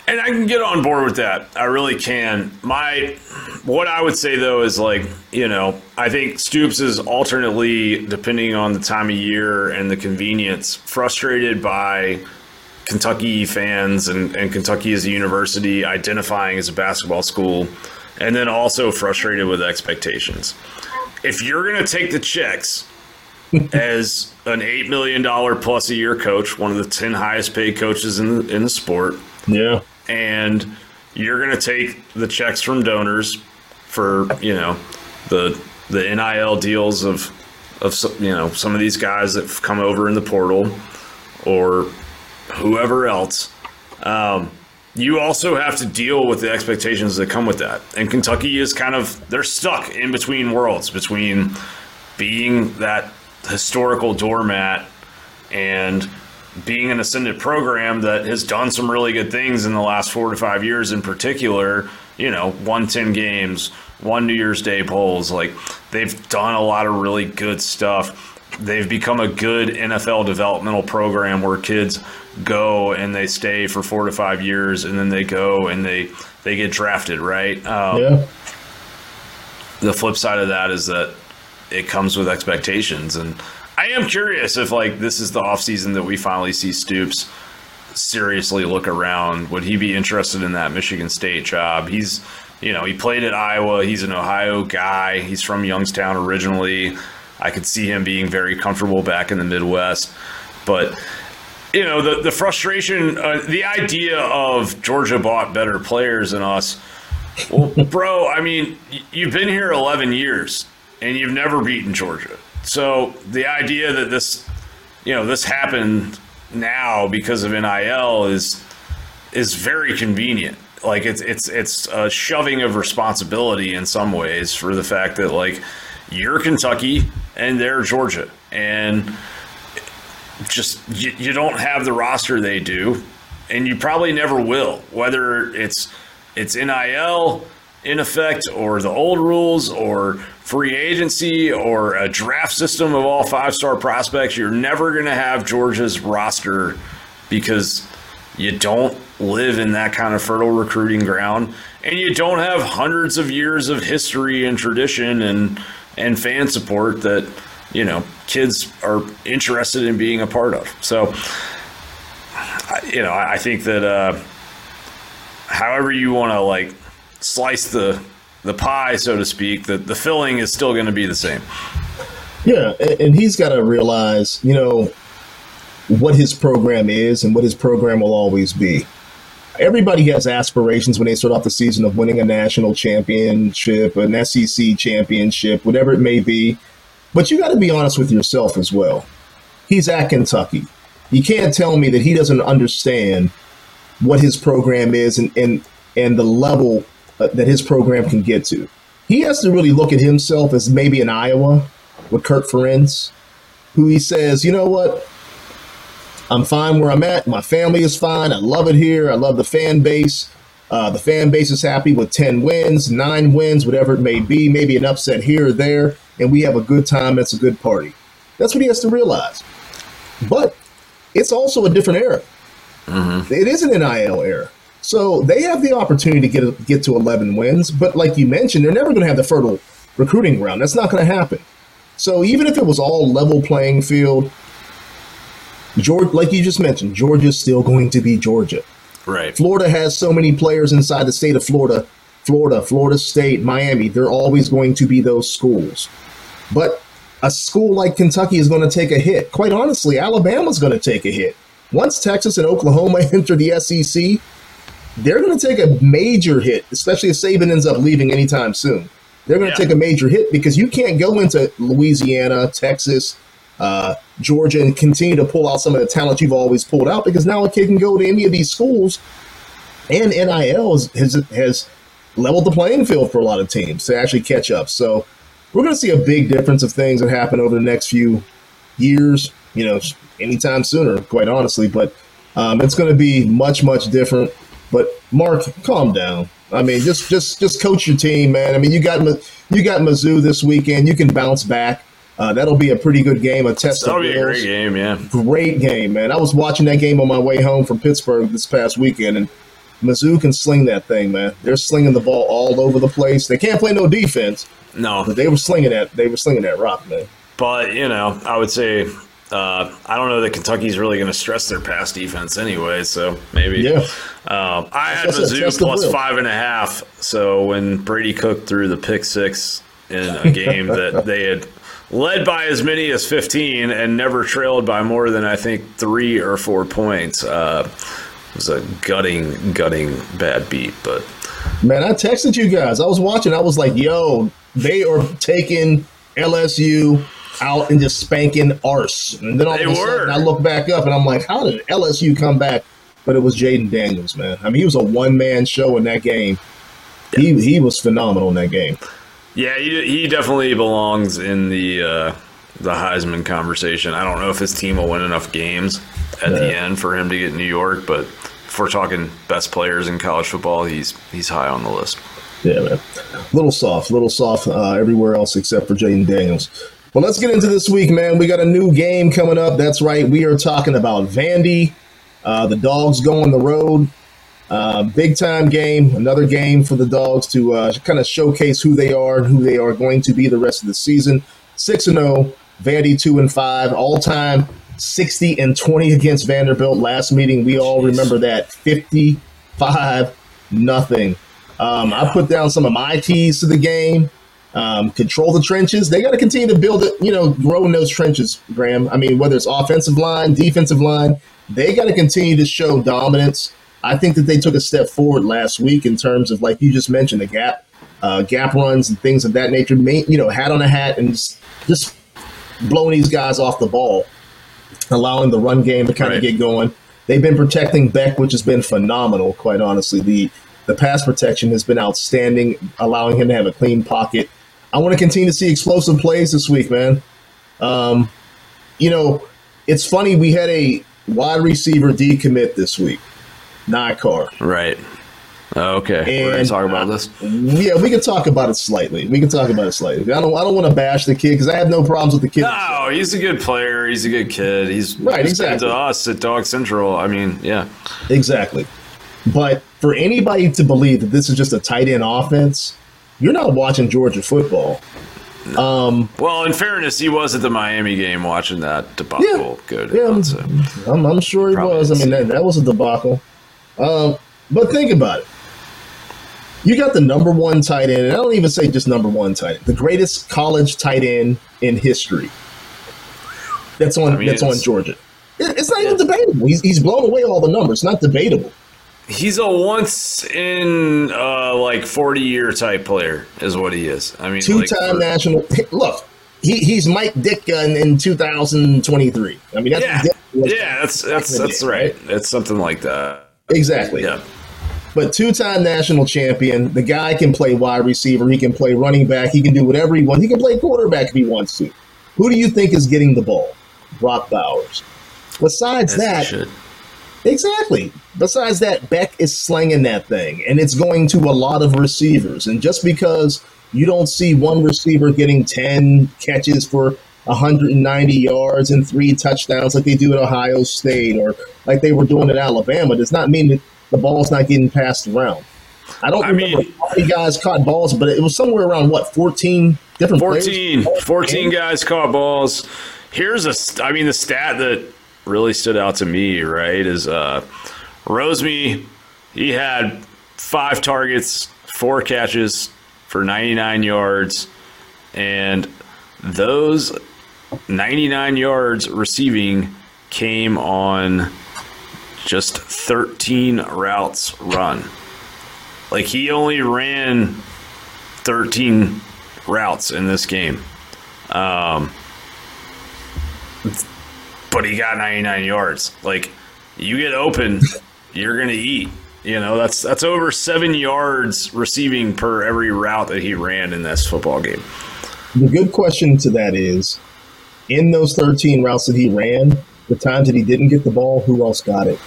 And I can get on board with that. I really can. My, what I would say though is like, you know, I think Stoops is alternately, depending on the time of year and the convenience, frustrated by Kentucky fans and, and Kentucky as a university identifying as a basketball school, and then also frustrated with expectations. If you're going to take the checks as an eight million dollars plus a year coach, one of the ten highest paid coaches in the, in the sport, yeah, and you're going to take the checks from donors for, you know, the the N I L deals of, of you know, some of these guys that have come over in the portal or whoever else, um, you also have to deal with the expectations that come with that. And Kentucky is kind of, they're stuck in between worlds, between being that historical doormat and being an ascendant program that has done some really good things in the last four to five years in particular, you know, won ten games, won New Year's Day polls. Like, they've done a lot of really good stuff. They've become a good N F L developmental program where kids go and they stay for four to five years and then they go and they, they get drafted, right? Um, yeah. The flip side of that is that it comes with expectations. And I am curious if, like, this is the offseason that we finally see Stoops seriously look around. Would he be interested in that Michigan State job? He's, you know, he played at Iowa. He's an Ohio guy. He's from Youngstown originally. I could see him being very comfortable back in the Midwest. But, you know, the, the frustration, uh, the idea of Georgia bought better players than us. Well, bro, I mean, you've been here eleven years and you've never beaten Georgia. So the idea that this, you know, this happened now because of N I L is is very convenient. Like, it's it's it's a shoving of responsibility in some ways for the fact that, like, you're Kentucky and they're Georgia, and just you, you don't have the roster they do, and you probably never will, whether it's it's N I L in effect or the old rules or free agency or a draft system of all five-star prospects. You're never going to have Georgia's roster because you don't live in that kind of fertile recruiting ground, and you don't have hundreds of years of history and tradition and and fan support that, you know, kids are interested in being a part of. So, you know, I think that uh, however you want to, like, slice the the pie, so to speak, that the filling is still going to be the same. Yeah, and, and he's got to realize, you know, what his program is and what his program will always be. Everybody has aspirations when they start off the season of winning a national championship, an S E C championship, whatever it may be. But you got to be honest with yourself as well. He's at Kentucky. You can't tell me that he doesn't understand what his program is and and, and the level uh, that his program can get to. He has to really look at himself as maybe in Iowa with Kirk Ferentz, who he says, you know what? I'm fine where I'm at. My family is fine. I love it here. I love the fan base. Uh, the fan base is happy with ten wins, nine wins, whatever it may be, maybe an upset here or there, and we have a good time. It's a good party. That's what he has to realize. But it's also a different era. Mm-hmm. It is an N I L era. So they have the opportunity to get, get to eleven wins, but like you mentioned, they're never going to have the fertile recruiting ground. That's not going to happen. So even if it was all level playing field, Georgia, like you just mentioned, Georgia's still going to be Georgia. Right. Florida has so many players inside the state of Florida. Florida, Florida State, Miami, they're always going to be those schools. But a school like Kentucky is going to take a hit. Quite honestly, Alabama's going to take a hit. Once Texas and Oklahoma enter the S E C, they're going to take a major hit, especially if Saban ends up leaving anytime soon. They're going to yeah. take a major hit because you can't go into Louisiana, Texas, uh, Georgia, and continue to pull out some of the talent you've always pulled out, because now a kid can go to any of these schools, and N I L has, has, has leveled the playing field for a lot of teams to actually catch up. So we're going to see a big difference of things that happen over the next few years, you know, anytime sooner, quite honestly. But um, it's going to be much, much different. But Mark, calm down. I mean, just just just coach your team, man. I mean, you got you got Mizzou this weekend. You can bounce back. Uh, that'll be a pretty good game, a test That'll of be Bills. a great game, yeah. Great game, man. I was watching that game on my way home from Pittsburgh this past weekend, and Mizzou can sling that thing, man. They're slinging the ball all over the place. They can't play no defense. No, but they were slinging that. They were slinging that rock, man. But you know, I would say uh, I don't know that Kentucky's really going to stress their pass defense anyway. So maybe. Yeah. Um, I had That's Mizzou plus five and a half. So when Brady Cook threw the pick six in a game that they had led by as many as fifteen and never trailed by more than I think three or four points. Uh, it was a gutting, gutting bad beat. But man, I texted you guys. I was watching. I was like, "Yo, they are taking L S U out and just spanking arse." And then all they of a were. sudden, I look back up and I'm like, "How did L S U come back?" But it was Jaden Daniels, man. I mean, he was a one man show in that game. Yeah. He he was phenomenal in that game. Yeah, he, he definitely belongs in the uh, the Heisman conversation. I don't know if his team will win enough games at yeah. the end for him to get New York, but if we're talking best players in college football, he's he's high on the list. Yeah, man. Little soft, little soft uh, everywhere else except for Jaden Daniels. Well, let's get into this week, man. We got a new game coming up. That's right. We are talking about Vandy. Uh, the Dogs go on the road. Uh, big time game, another game for the Dogs to uh, kind of showcase who they are and who they are going to be the rest of the season. six and oh, Vandy two and five, all time sixty and twenty against Vanderbilt. Last meeting, we all remember that fifty-five nothing. Um, I put down some of my keys to the game. Um, control the trenches. They got to continue to build it, you know, grow in those trenches, Graham. I mean, whether it's offensive line, defensive line, they got to continue to show dominance. I think that they took a step forward last week in terms of, like you just mentioned, the gap, uh, gap runs and things of that nature. You know, hat on a hat and just, just blowing these guys off the ball, allowing the run game to kind right. of get going. They've been protecting Beck, which has been phenomenal, quite honestly. The the pass protection has been outstanding, allowing him to have a clean pocket. I want to continue to see explosive plays this week, man. Um, you know, it's funny. We had a wide receiver decommit this week. Nycar. Right. Okay. And we're going to talk about this. Yeah, we can talk about it slightly. We can talk about it slightly. I don't. I don't want to bash the kid because I have no problems with the kid. No, he's a good player. He's a good kid. He's right. He's Exactly. To us at Dog Central. I mean, yeah. Exactly. But for anybody to believe that this is just a tight end offense, you're not watching Georgia football. Um, well, in fairness, he was at the Miami game watching that debacle. Yeah, good. Yeah, so. I'm, I'm sure he Probably was. I mean, that, that was a debacle. Um, but think about it. You got the number one tight end, and I don't even say just number one tight end, the greatest college tight end in history. That's on. I mean, that's on Georgia. It, it's not even debatable. He's he's blown away all the numbers. Not debatable. He's a once in uh, like forty year type player, is what he is. I mean, two like time for, national. Look, he he's Mike Ditka in, in two thousand twenty-three. I mean, that's yeah, yeah, that's that's that's day, right. right. It's something like that. Exactly. Yeah. But two-time national champion, the guy can play wide receiver. He can play running back. He can do whatever he wants. He can play quarterback if he wants to. Who do you think is getting the ball? Brock Bowers. Besides As that, exactly. Besides that, Beck is slinging that thing, and it's going to a lot of receivers. And just because you don't see one receiver getting ten catches for one hundred ninety yards and three touchdowns like they do at Ohio State or like they were doing at Alabama does not mean that the ball's not getting passed around. I don't I remember mean, how many guys caught balls, but it was somewhere around, what, fourteen different fourteen, players? fourteen guys caught balls. Here's a, I mean, the stat that really stood out to me, right, is uh, Rosemy, he had five targets, four catches for ninety-nine yards, and those ninety-nine yards receiving came on just thirteen routes run. Like, he only ran thirteen routes in this game. Um, but he got ninety-nine yards. Like, you get open, you're going to eat. You know, that's that's over seven yards receiving per every route that he ran in this football game. The good question to that is, in those thirteen routes that he ran, the times that he didn't get the ball, who else got it?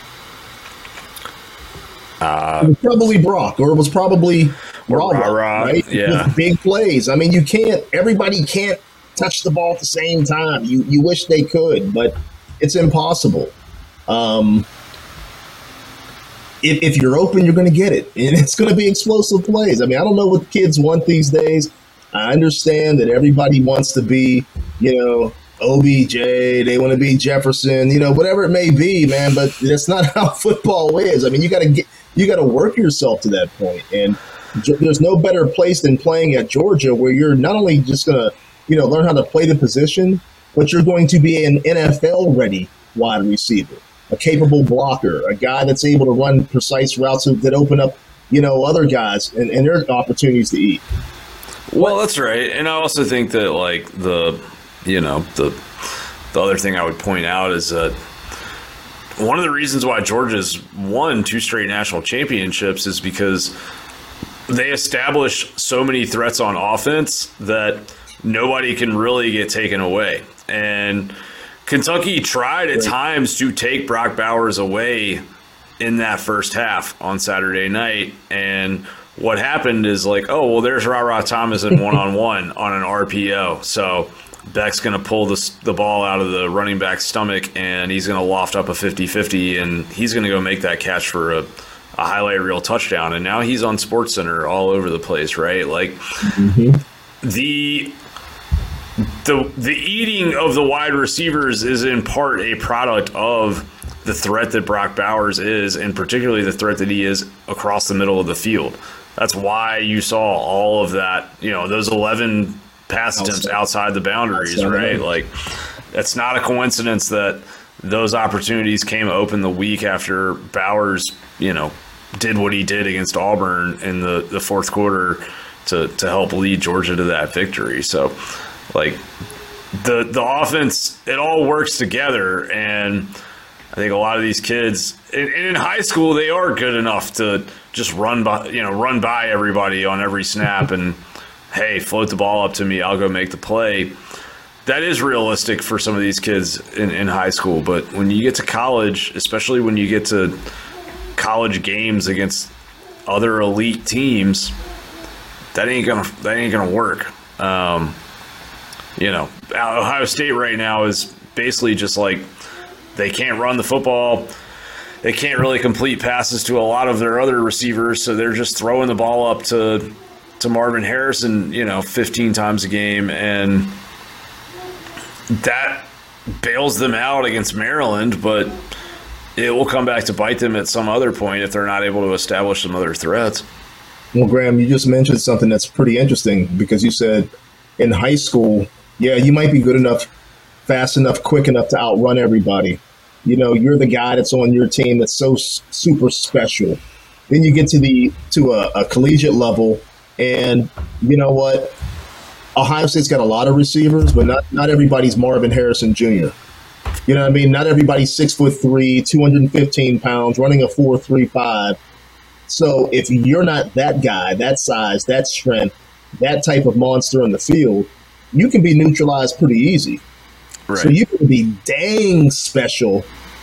Uh, it was probably Brock, or it was probably Rah, Rah, rah, right? Yeah. With big plays. I mean, you can't, everybody can't touch the ball at the same time. You you wish they could, but it's impossible. Um, if, if you're open, you're going to get it. And it's going to be explosive plays. I mean, I don't know what kids want these days. I understand that everybody wants to be, you know, O B J, they want to be Jefferson, you know, whatever it may be, man. But that's not how football is. I mean, you got to get, you got to work yourself to that point. And there's no better place than playing at Georgia, where you're not only just going to, you know, learn how to play the position, but you're going to be an N F L-ready wide receiver, a capable blocker, a guy that's able to run precise routes that open up, you know, other guys and, and their opportunities to eat. Well, that's right. And I also think that, like, the, you know, the the other thing I would point out is that one of the reasons why Georgia's won two straight national championships is because they establish so many threats on offense that nobody can really get taken away. And Kentucky tried at times to take Brock Bowers away in that first half on Saturday night. And what happened is like, oh, well, there's Ra-Ra Thomas in one-on-one on an R P O. So Beck's going to pull the, the ball out of the running back's stomach, and he's going to loft up a fifty-fifty, and he's going to go make that catch for a, a highlight reel touchdown. And now he's on SportsCenter all over the place, right? Like, mm-hmm. the the the eating of the wide receivers is in part a product of the threat that Brock Bowers is, and particularly the threat that he is across the middle of the field. That's why you saw all of that, you know, those eleven pass attempts outside the boundaries, right? Like, that's not a coincidence that those opportunities came open the week after Bowers, you know, did what he did against Auburn in the, the fourth quarter to, to help lead Georgia to that victory. So, like, the the offense, it all works together, and I think a lot of these kids in, in high school, they are good enough to just run by, you know, run by everybody on every snap and, hey, float the ball up to me, I'll go make the play. That is realistic for some of these kids in, in high school. But when you get to college, especially when you get to college games against other elite teams, that ain't gonna that ain't gonna work. Um, you know, Ohio State right now is basically just like, they can't run the football. They can't really complete passes to a lot of their other receivers, so they're just throwing the ball up to to Marvin Harrison, you know, fifteen times a game, and that bails them out against Maryland, but it will come back to bite them at some other point if they're not able to establish some other threats. Well, Graham, you just mentioned something that's pretty interesting, because you said in high school, yeah, you might be good enough, fast enough, quick enough to outrun everybody. You know, you're the guy that's on your team that's so super special. Then you get to the to a, a collegiate level, and you know what? Ohio State's got a lot of receivers, but not, not everybody's Marvin Harrison Junior You know what I mean? Not everybody's six foot three, two hundred fifteen pounds, running a four three five. So if you're not that guy, that size, that strength, that type of monster in the field, you can be neutralized pretty easy. Right. So you can be dang special,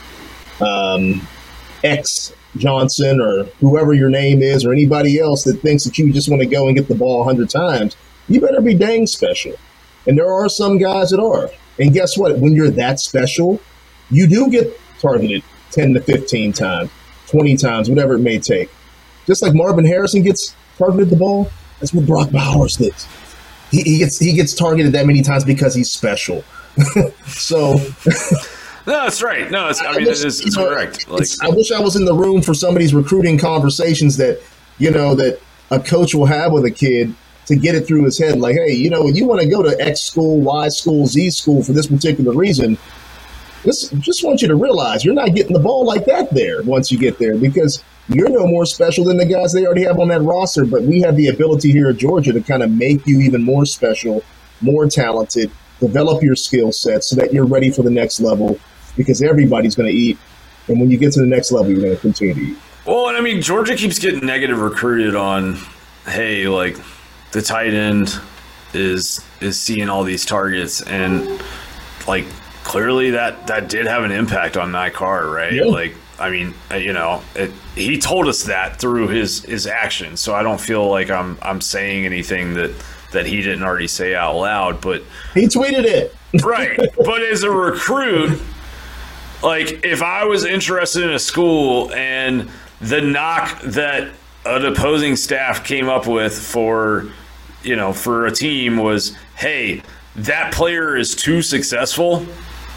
um, X Johnson or whoever your name is, or anybody else that thinks that you just want to go and get the ball a hundred times. You better be dang special. And there are some guys that are. And guess what? When you're that special, you do get targeted ten to fifteen times, twenty times, whatever it may take. Just like Marvin Harrison gets targeted the ball, that's what Brock Bowers does. He, he gets he gets targeted that many times because he's special. So no, that's right. No, it's, I, I mean, wish, it is, it's you know, correct. Like, it's, I wish I was in the room for some of these recruiting conversations that, you know, that a coach will have with a kid to get it through his head. Like, hey, you know, you want to go to X school, Y school, Z school for this particular reason. This, just want you to realize you're not getting the ball like that there once you get there, because you're no more special than the guys they already have on that roster. But we have the ability here at Georgia to kind of make you even more special, more talented, develop your skill set so that you're ready for the next level, because everybody's going to eat. And when you get to the next level, you're going to continue to eat. Well, and I mean, Georgia keeps getting negative recruited on, hey, like, the tight end is is seeing all these targets, and like clearly that that did have an impact on Nye Carr, right? Yeah. Like, I mean, you know, it, he told us that through his his actions, so I don't feel like I'm I'm saying anything that that he didn't already say out loud. But he tweeted it, right? But as a recruit, like, if I was interested in a school and the knock that an opposing staff came up with for, you know, for a team was, hey, that player is too successful.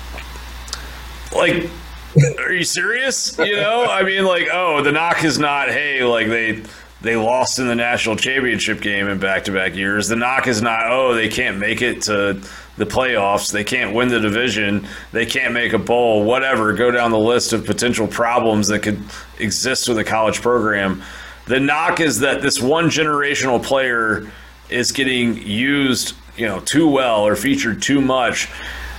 Like, are you serious? You know, I mean, like, oh, the knock is not, hey, like they they lost in the national championship game in back-to-back years. The knock is not, oh, they can't make it to the playoffs. They can't win the division. They can't make a bowl, whatever. Go down the list of potential problems that could exist with a college program. The knock is that this one generational player is getting used, you know, too well or featured too much.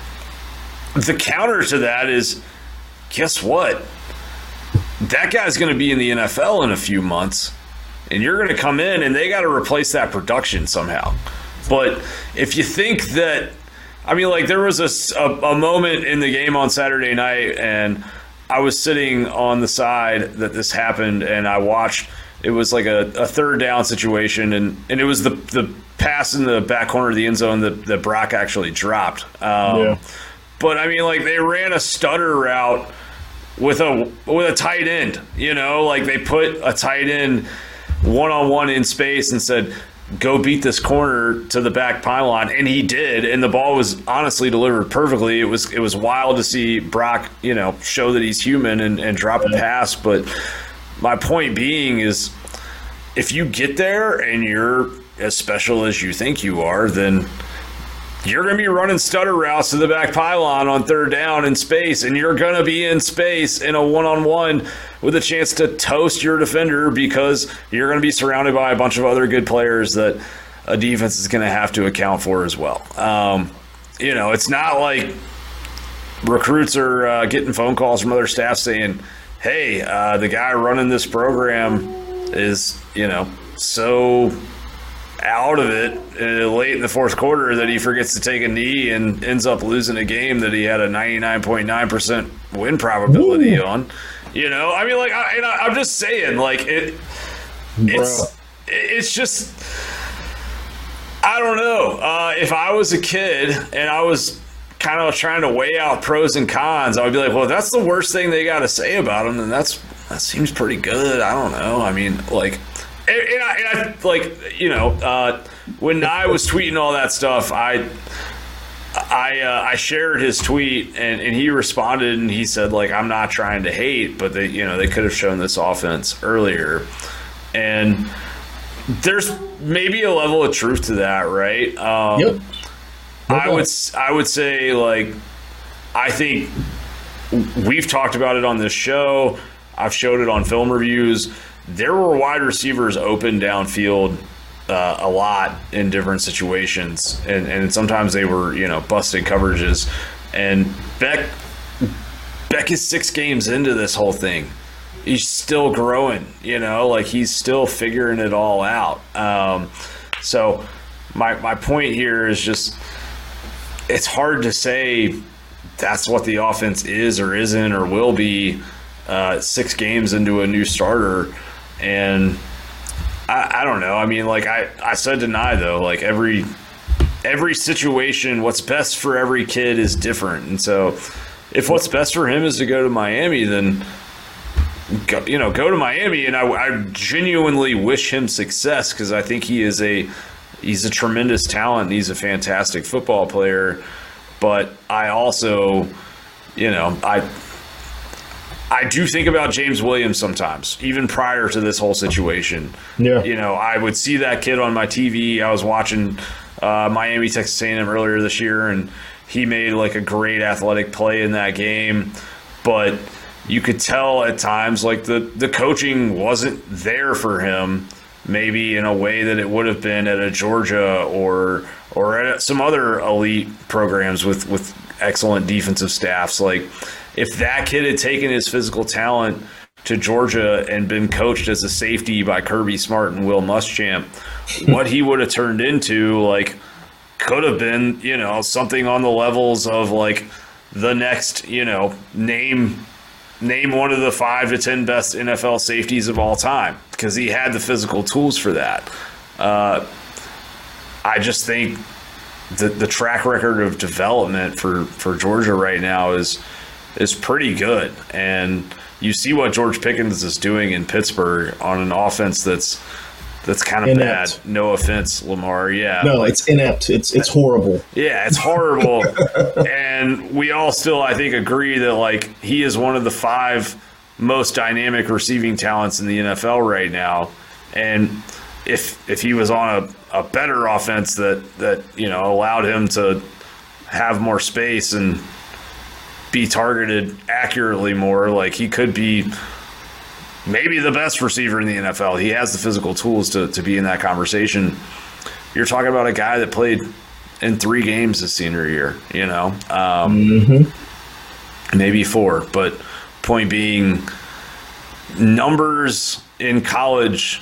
The counter to that is, guess what? That guy's going to be in the N F L in a few months, and you're going to come in, and they got to replace that production somehow. But if you think that, I mean, like there was a, a, a moment in the game on Saturday night, and I was sitting on the side that this happened, and I watched. It was like a, a third down situation, and, and it was the the pass in the back corner of the end zone that, that Brock actually dropped. Um, yeah. But I mean, like they ran a stutter route with a with a tight end. You know, like they put a tight end one on one in space and said, "Go beat this corner to the back pylon," and he did. And the ball was honestly delivered perfectly. It was it was wild to see Brock, you know, show that he's human and, and drop a pass. But my point being is, if you get there and you're as special as you think you are, then you're going to be running stutter routes to the back pylon on third down in space, and you're going to be in space in a one-on-one with a chance to toast your defender because you're going to be surrounded by a bunch of other good players that a defense is going to have to account for as well. Um, you know, it's not like recruits are uh, getting phone calls from other staff saying, hey, uh, the guy running this program is, you know, so out of it uh, late in the fourth quarter that he forgets to take a knee and ends up losing a game that he had a ninety-nine point nine percent win probability Ooh. on. You know, I mean, like, I, and I, I'm just saying, like, it, it's, it's just, I don't know. Uh, if I was a kid and I was kind of trying to weigh out pros and cons, I would be like, well, if that's the worst thing they got to say about him, then that's, that seems pretty good. I don't know. I mean, like, And, and, I, and I, like, you know, uh, when I was tweeting all that stuff, I I uh, I shared his tweet, and, and he responded, and he said, like, I'm not trying to hate, but they, you know, they could have shown this offense earlier. And there's maybe a level of truth to that, right? Um, yep. No I would I would say, like, I think we've talked about it on this show. I've showed it on film reviews. There were wide receivers open downfield uh, a lot in different situations, and, and sometimes they were, you know, busted coverages. And Beck, Beck is six games into this whole thing. He's still growing, you know, like he's still figuring it all out. Um, so my my point here is just, it's hard to say that's what the offense is or isn't or will be uh, six games into a new starter. And I, I don't know. I mean, like I, I said to Nye, though, like every every situation, what's best for every kid is different. And so if what's best for him is to go to Miami, then, go, you know, go to Miami. And I, I genuinely wish him success because I think he is a he's a tremendous talent and he's a fantastic football player. But I also, you know, I – I do think about James Williams sometimes, even prior to this whole situation. Yeah. You know, I would see that kid on my T V. I was watching uh, Miami, Texas A and M earlier this year, and he made like a great athletic play in that game. But you could tell at times like the, the coaching wasn't there for him, maybe in a way that it would have been at a Georgia or or at some other elite programs with, with excellent defensive staffs. Like, if that kid had taken his physical talent to Georgia and been coached as a safety by Kirby Smart and Will Muschamp, what he would have turned into, like, could have been, you know, something on the levels of, like, the next, you know, name name one of the five to ten best N F L safeties of all time, because he had the physical tools for that. Uh, I just think the the track record of development for, for Georgia right now is – is pretty good. And you see what George Pickens is doing in Pittsburgh on an offense that's that's kind of inept. bad. No offense, Lamar. Yeah. No, like, it's inept. It's it's horrible. Yeah, it's horrible. And we all still, I think, agree that like he is one of the five most dynamic receiving talents in the N F L right now. And if if he was on a, a better offense that that you know allowed him to have more space and be targeted accurately more, like he could be maybe the best receiver in the N F L. He has the physical tools to, to be in that conversation. You're talking about a guy that played in three games his senior year, you know, um, mm-hmm. maybe four. But point being, numbers in college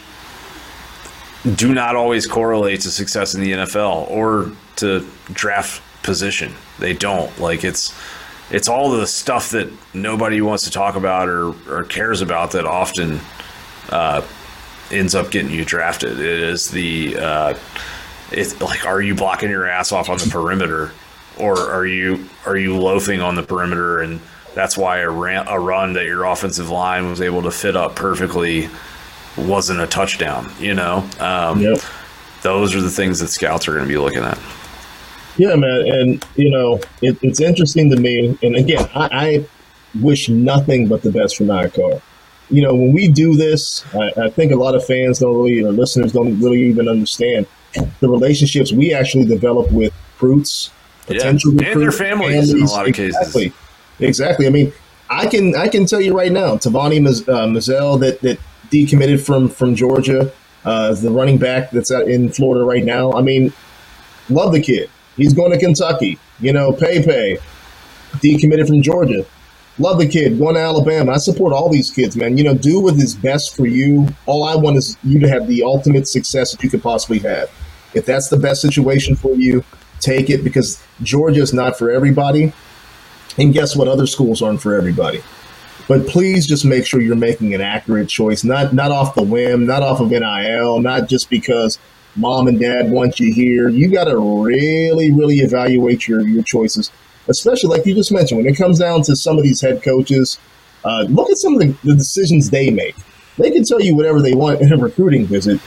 do not always correlate to success in the N F L or to draft position. They don't. Like it's it's all the stuff that nobody wants to talk about or, or cares about that often uh, ends up getting you drafted. It is the uh, it's like, are you blocking your ass off on the perimeter, or are you are you loafing on the perimeter, and that's why a, ran, a run that your offensive line was able to fit up perfectly wasn't a touchdown. You know, um, yep. Those are the things that scouts are going to be looking at. Yeah, man, and you know it, it's interesting to me. And again, I, I wish nothing but the best for Nia Carr. You know, when we do this, I, I think a lot of fans don't really, or listeners don't really even understand the relationships we actually develop with recruits, potential yeah. recruits, and their families, families in a lot of exactly. cases. Exactly. I mean, I can I can tell you right now, Tavani Maz- uh, Mazzell that that decommitted from from Georgia, uh, the running back that's out in Florida right now. I mean, love the kid. He's going to Kentucky. You know, Pepe, decommitted from Georgia. Love the kid. Going to Alabama. I support all these kids, man. You know, do what is best for you. All I want is you to have the ultimate success that you could possibly have. If that's the best situation for you, take it, because Georgia is not for everybody. And guess what? Other schools aren't for everybody. But please just make sure you're making an accurate choice, not not off the whim, not off of N I L, not just because mom and dad want you here. You got to really, really evaluate your, your choices, especially like you just mentioned, when it comes down to some of these head coaches. Uh, look at some of the, the decisions they make. They can tell you whatever they want in a recruiting visit.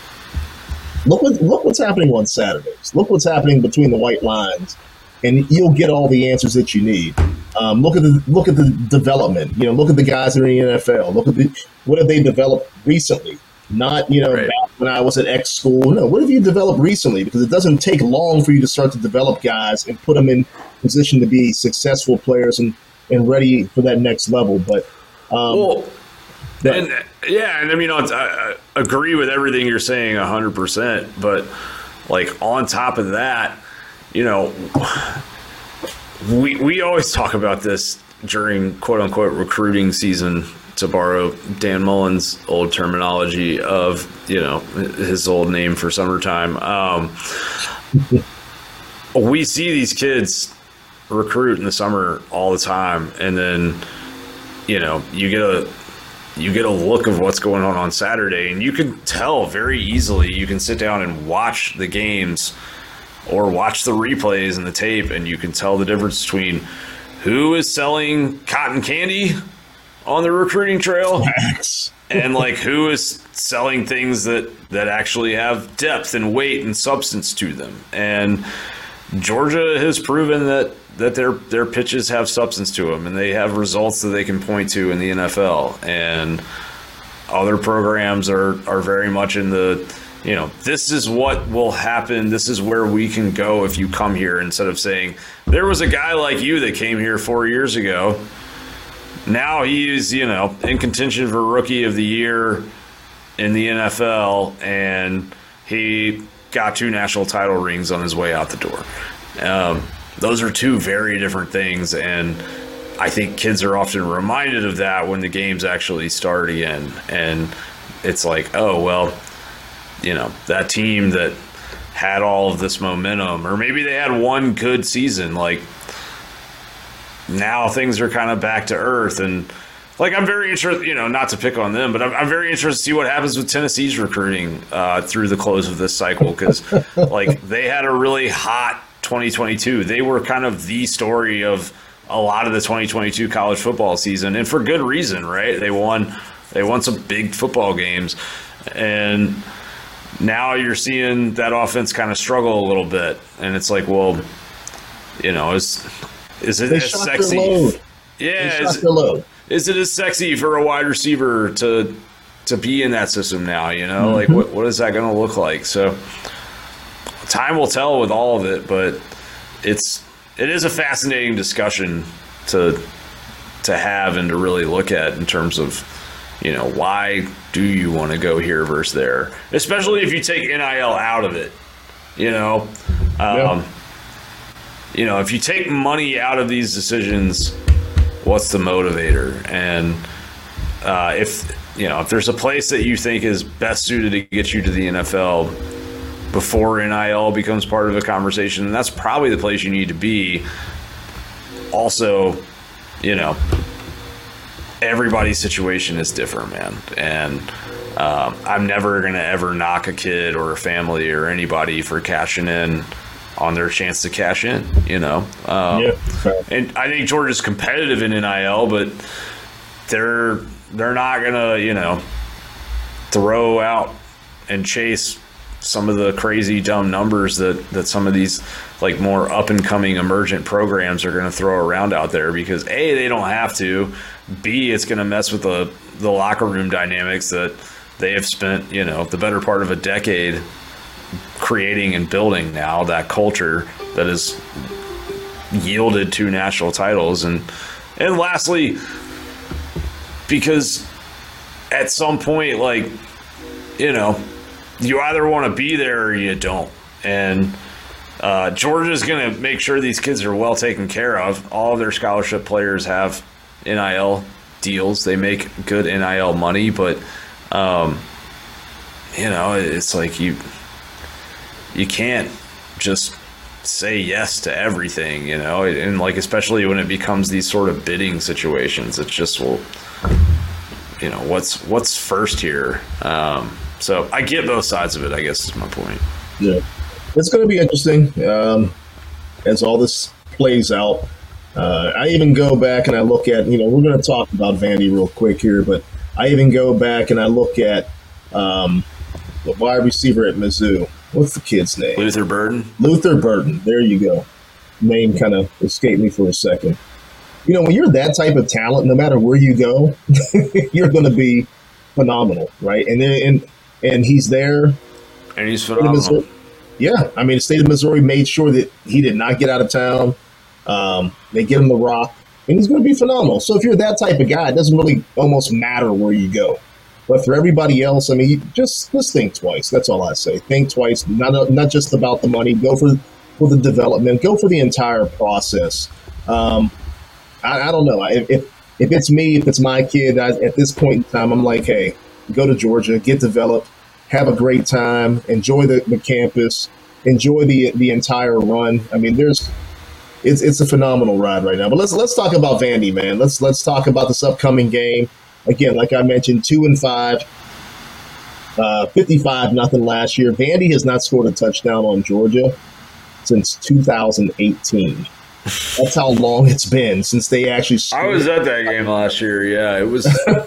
Look what look what's happening on Saturdays. Look what's happening between the white lines, and you'll get all the answers that you need. Um, look at the look at the development. You know, look at the guys that are in the N F L. Look at the what have they developed recently. Not, you know, right. back when I was at X school. No, what have you developed recently? Because it doesn't take long for you to start to develop guys and put them in position to be successful players and, and ready for that next level. But um, well, that, and, yeah, and I mean, I, I agree with everything you're saying one hundred percent. But like on top of that, you know, we we always talk about this during quote unquote recruiting season, to borrow Dan Mullen's old terminology of, you know, his old name for summertime. Um, we see these kids recruit in the summer all the time, and then, you know, you get a you get a look of what's going on on Saturday, and you can tell very easily. You can sit down and watch the games or watch the replays and the tape, and you can tell the difference between who is selling cotton candy on the recruiting trail and like who is selling things that that actually have depth and weight and substance to them. And Georgia has proven that that their their pitches have substance to them, and they have results that they can point to in the N F L. And other programs are are very much in the, you know, this is what will happen, this is where we can go if you come here, instead of saying there was a guy like you that came here four years ago. Now he's, you know, in contention for Rookie of the Year in the N F L, and he got two national title rings on his way out the door. Um, those are two very different things, and I think kids are often reminded of that when the games actually start again. And it's like, oh, well, you know, that team that had all of this momentum, or maybe they had one good season, like, now things are kind of back to earth. And like, I'm very interested, you know, not to pick on them, but I'm, I'm very interested to see what happens with Tennessee's recruiting uh, through the close of this cycle. Cause like they had a really hot twenty twenty-two. They were kind of the story of, a lot of the twenty twenty-two college football season, and for good reason, right? They won they won some big football games, and now you're seeing that offense kind of struggle a little bit, and it's like, well, you know, is is it They as shot sexy? their load. Yeah, They is, shot their load. is it as sexy for a wide receiver to to be in that system now? You know, Mm-hmm. like what what is that going to look like? So time will tell with all of it, but it's it is a fascinating discussion to to have and to really look at in terms of, you know, why do you want to go here versus there, especially if you take N I L out of it. You know, um, Yeah. you know, if you take money out of these decisions, what's the motivator? And uh, if you know if there's a place that you think is best suited to get you to the N F L before N I L becomes part of a conversation, that's probably the place you need to be. Also, you know, everybody's situation is different, man. And um, I'm never going to ever knock a kid or a family or anybody for cashing in on their chance to cash in, you know. Um, Yeah. And I think Georgia's competitive in N I L, but they're they're not going to, you know, throw out and chase some of the crazy dumb numbers that, that some of these like more up and coming emergent programs are going to throw around out there, because A, they don't have to, B, it's going to mess with the, the locker room dynamics that they have spent, you know, the better part of a decade creating and building now, that culture that has yielded two national titles. And, and lastly, because at some point, like, you know, you either want to be there or you don't. And uh, Georgia's going to make sure these kids are well taken care of. All of their scholarship players have N I L deals. They make good N I L money, but, um, you know, it's like you you can't just say yes to everything, you know, and like especially when it becomes these sort of bidding situations, it's just, well, you know, what's what's first here. Um, so I get both sides of it, I guess is my point. Yeah, it's going to be interesting um, as all this plays out. Uh, I even go back and I look at, you know, we're going to talk about Vandy real quick here, but I even go back and I look at um, the wide receiver at Mizzou. What's the kid's name? Luther Burden. Luther Burden. There you go. Name kind of escaped me for a second. You know, when you're that type of talent, no matter where you go, you're going to be phenomenal, right? And then, and and he's there. And he's phenomenal. Yeah, I mean, the state of Missouri made sure that he did not get out of town. Um, they give him the rock, and he's going to be phenomenal. So if you're that type of guy, it doesn't really almost matter where you go. But for everybody else, I mean, you just just think twice. That's all I say. Think twice. Not not just about the money. Go for for the development. Go for the entire process. Um, I, I don't know. If, if if it's me, if it's my kid, I, at this point in time, I'm like, hey, go to Georgia, get developed, have a great time, enjoy the, the campus, enjoy the the entire run. I mean, there's it's it's a phenomenal ride right now. But let's let's talk about Vandy, man. Let's let's talk about this upcoming game. Again, like I mentioned, two and five, uh, fifty-five nothing last year. Vandy has not scored a touchdown on Georgia since two thousand eighteen. That's how long it's been since they actually scored. I was at that game last year. Yeah, it was.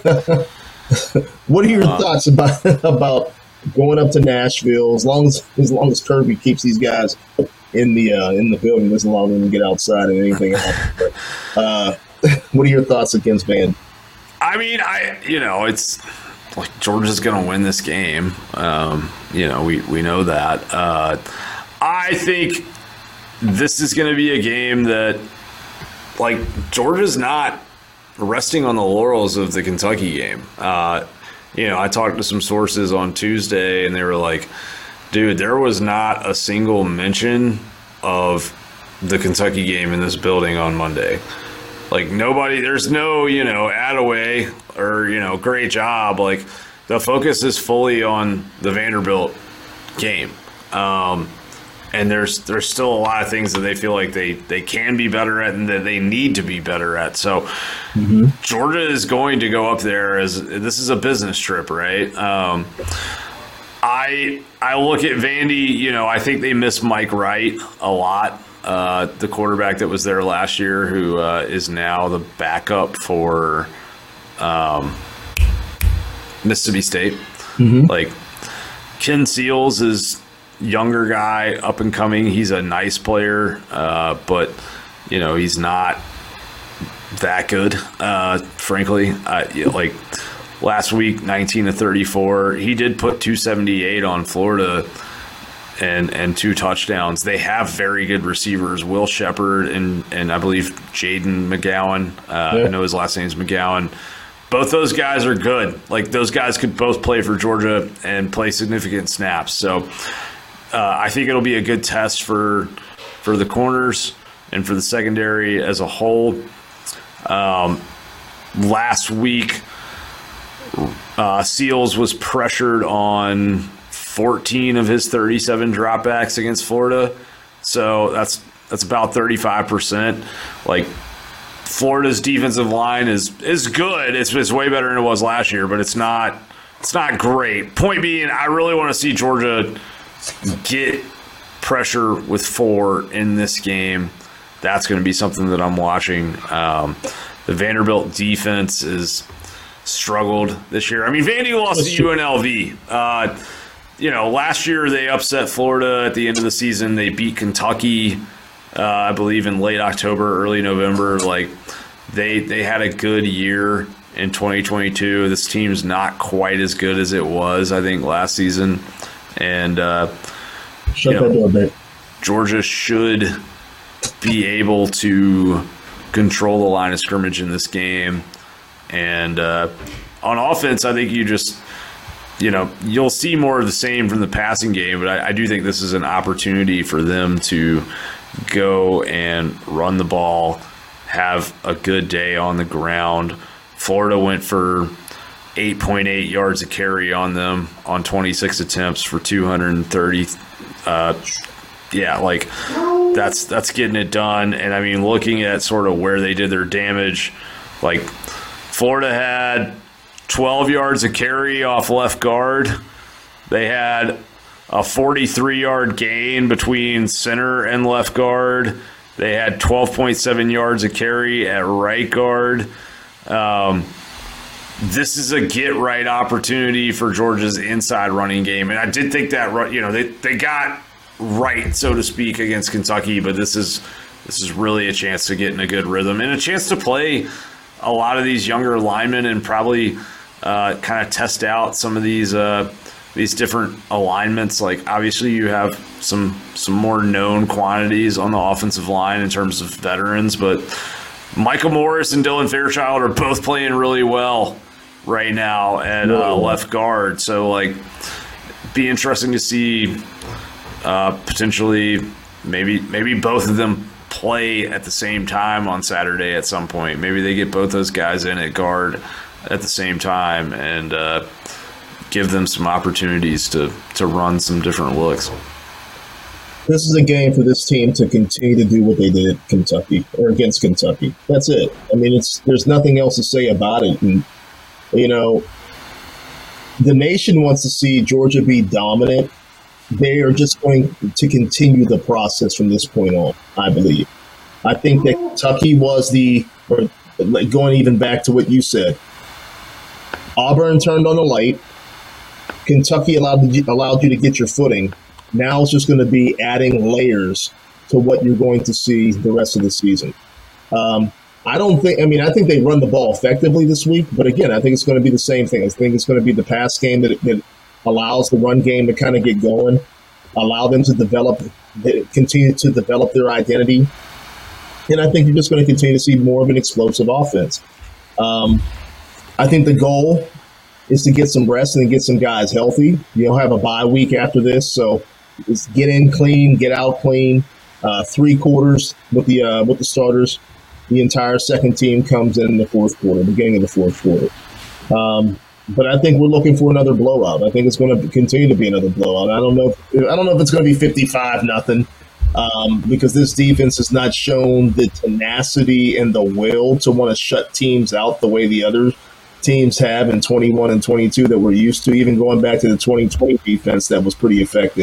What are your uh, thoughts about about going up to Nashville? As long as as long as Kirby keeps these guys in the uh, in the building, doesn't allow them to get outside and anything else. But, uh, what are your thoughts against Vandy? I mean, I you know, it's like Georgia's going to win this game. Um, you know, we we know that. Uh, I think this is going to be a game that, like, Georgia's not resting on the laurels of the Kentucky game. Uh, you know, I talked to some sources on Tuesday, and they were like, dude, there was not a single mention of the Kentucky game in this building on Monday. Like, nobody, there's no, you know, Attaway or, you know, great job. Like, the focus is fully on the Vanderbilt game. Um, and there's there's still a lot of things that they feel like they, they can be better at and that they need to be better at. So mm-hmm. Georgia is going to go up there as this is a business trip, right? Um, I I look at Vandy, you know, I think they miss Mike Wright a lot. uh, the quarterback that was there last year, who uh, is now the backup for um, Mississippi State. Mm-hmm. Like, Ken Seals is younger guy, up and coming. He's a nice player, uh, but you know he's not that good. Uh, frankly, I, you know, like last week, nineteen to thirty-four. He did put two seventy-eight on Florida and and two touchdowns. They have very good receivers, Will Shepard and and I believe Jaden McGowan. Uh, yeah. I know his last name's McGowan. Both those guys are good. Like, those guys could both play for Georgia and play significant snaps. So uh, I think it'll be a good test for for the corners and for the secondary as a whole. Um, last week, uh, Seals was pressured on fourteen of his thirty-seven dropbacks against Florida. So that's that's about thirty-five percent. Like, Florida's defensive line is is good. It's, it's way better than it was last year, but it's not it's not great. Point being, I really want to see Georgia get pressure with four in this game. That's going to be something that I'm watching. Um, the Vanderbilt defense has struggled this year. I mean, Vandy lost to U N L V. Uh, you know, last year they upset Florida at the end of the season. They beat Kentucky, uh, I believe, in late October, early November. Like, they they had a good year in twenty twenty-two. This team's not quite as good as it was, I think, last season. And uh, Shut that door, babe. Georgia should be able to control the line of scrimmage in this game. And uh, on offense, I think you just, you know, you'll see more of the same from the passing game, but I, I do think this is an opportunity for them to go and run the ball, have a good day on the ground. Florida went for eight point eight yards a carry on them on twenty-six attempts for two hundred thirty. Uh, yeah, like, that's that's getting it done. And, I mean, looking at sort of where they did their damage, like, Florida had twelve yards a carry off left guard. They had a forty-three yard gain between center and left guard. They had twelve point seven yards a carry at right guard. Um, this is a get-right opportunity for Georgia's inside running game. And I did think that, you know, they, they got right, so to speak, against Kentucky, but this is this is really a chance to get in a good rhythm and a chance to play a lot of these younger linemen and probably uh, kind of test out some of these uh, these different alignments. Like, obviously you have some some more known quantities on the offensive line in terms of veterans, but Michael Morris and Dylan Fairchild are both playing really well right now at uh, left guard. So, like, be interesting to see uh, potentially maybe maybe both of them play at the same time on Saturday at some point. Maybe they get both those guys in at guard at the same time and uh, give them some opportunities to, to run some different looks. This is a game for this team to continue to do what they did at Kentucky or against Kentucky. That's it. I mean, it's there's nothing else to say about it. And, you know, the nation wants to see Georgia be dominant. They are just going to continue the process from this point on, I believe. I think that Kentucky was the, or like going even back to what you said, Auburn turned on the light. Kentucky allowed allowed you to get your footing. Now it's just going to be adding layers to what you're going to see the rest of the season. Um, I don't think, I mean, I think they run the ball effectively this week, but again, I think it's going to be the same thing. I think it's going to be the pass game that, that allows the run game to kind of get going, allow them to develop, continue to develop their identity. And I think you're just going to continue to see more of an explosive offense. Um, I think the goal is to get some rest and get some guys healthy. You'll have a bye week after this, so it's get in clean, get out clean. Uh, three quarters with the uh, with the starters. The entire second team comes in, in the fourth quarter, beginning of the fourth quarter. Um, but I think we're looking for another blowout. I think it's going to continue to be another blowout. I don't know. If, I don't know if it's going to be fifty-five nothing, um, because this defense has not shown the tenacity and the will to want to shut teams out the way the other teams have in twenty-one and twenty-two that we're used to. Even going back to the twenty twenty defense, that was pretty effective.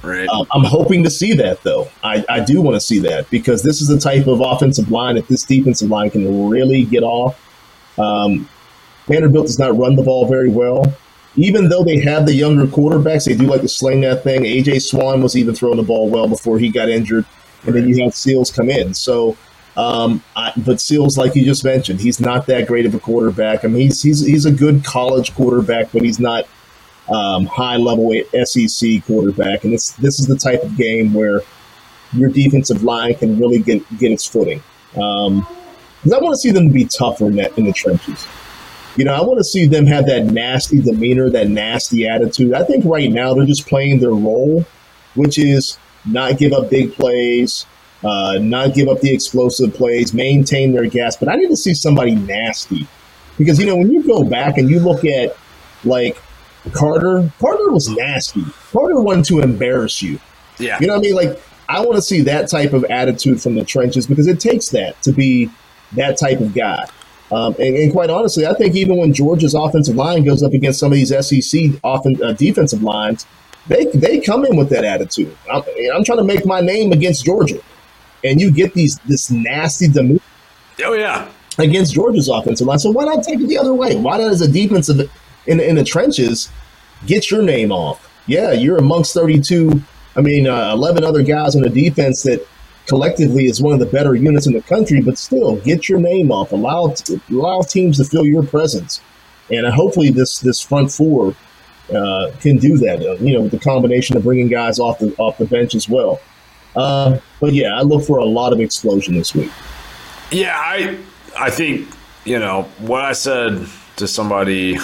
Right. Um, I'm hoping to see that, though. I, I do want to see that because this is the type of offensive line that this defensive line can really get off. Um, Vanderbilt does not run the ball very well. Even though they have the younger quarterbacks, they do like to sling that thing. A J Swan was even throwing the ball well before he got injured. And then you have Seals come in. So, um, I, but Seals, like you just mentioned, he's not that great of a quarterback. I mean, he's he's he's a good college quarterback, but he's not um, high level S E C quarterback. And this this is the type of game where your defensive line can really get get its footing. Um, because I want to see them be tougher in, that, in the trenches. You know, I want to see them have that nasty demeanor, that nasty attitude. I think right now they're just playing their role, which is not give up big plays, uh, not give up the explosive plays, maintain their gas. But I need to see somebody nasty. Because, you know, when you go back and you look at, like, Carter, Carter was nasty. Carter wanted to embarrass you. Yeah. You know what I mean? Like, I want to see that type of attitude from the trenches because it takes that to be that type of guy. Um, and, and quite honestly, I think even when Georgia's offensive line goes up against some of these S E C offen- uh, defensive lines, they they come in with that attitude. I'm, I'm trying to make my name against Georgia, and you get these this nasty demeanor. Oh yeah, against Georgia's offensive line. So why not take it the other way? Why not, as a defensive in in the trenches, get your name off? Yeah, you're amongst thirty-two. I mean, uh, eleven other guys on the defense that collectively is one of the better units in the country, but still get your name off. Allow allow teams to feel your presence, and uh, hopefully this this front four uh, can do that. Uh, you know, with the combination of bringing guys off the off the bench as well. Uh, but yeah, I look for a lot of explosion this week. Yeah, I I think you know what I said to somebody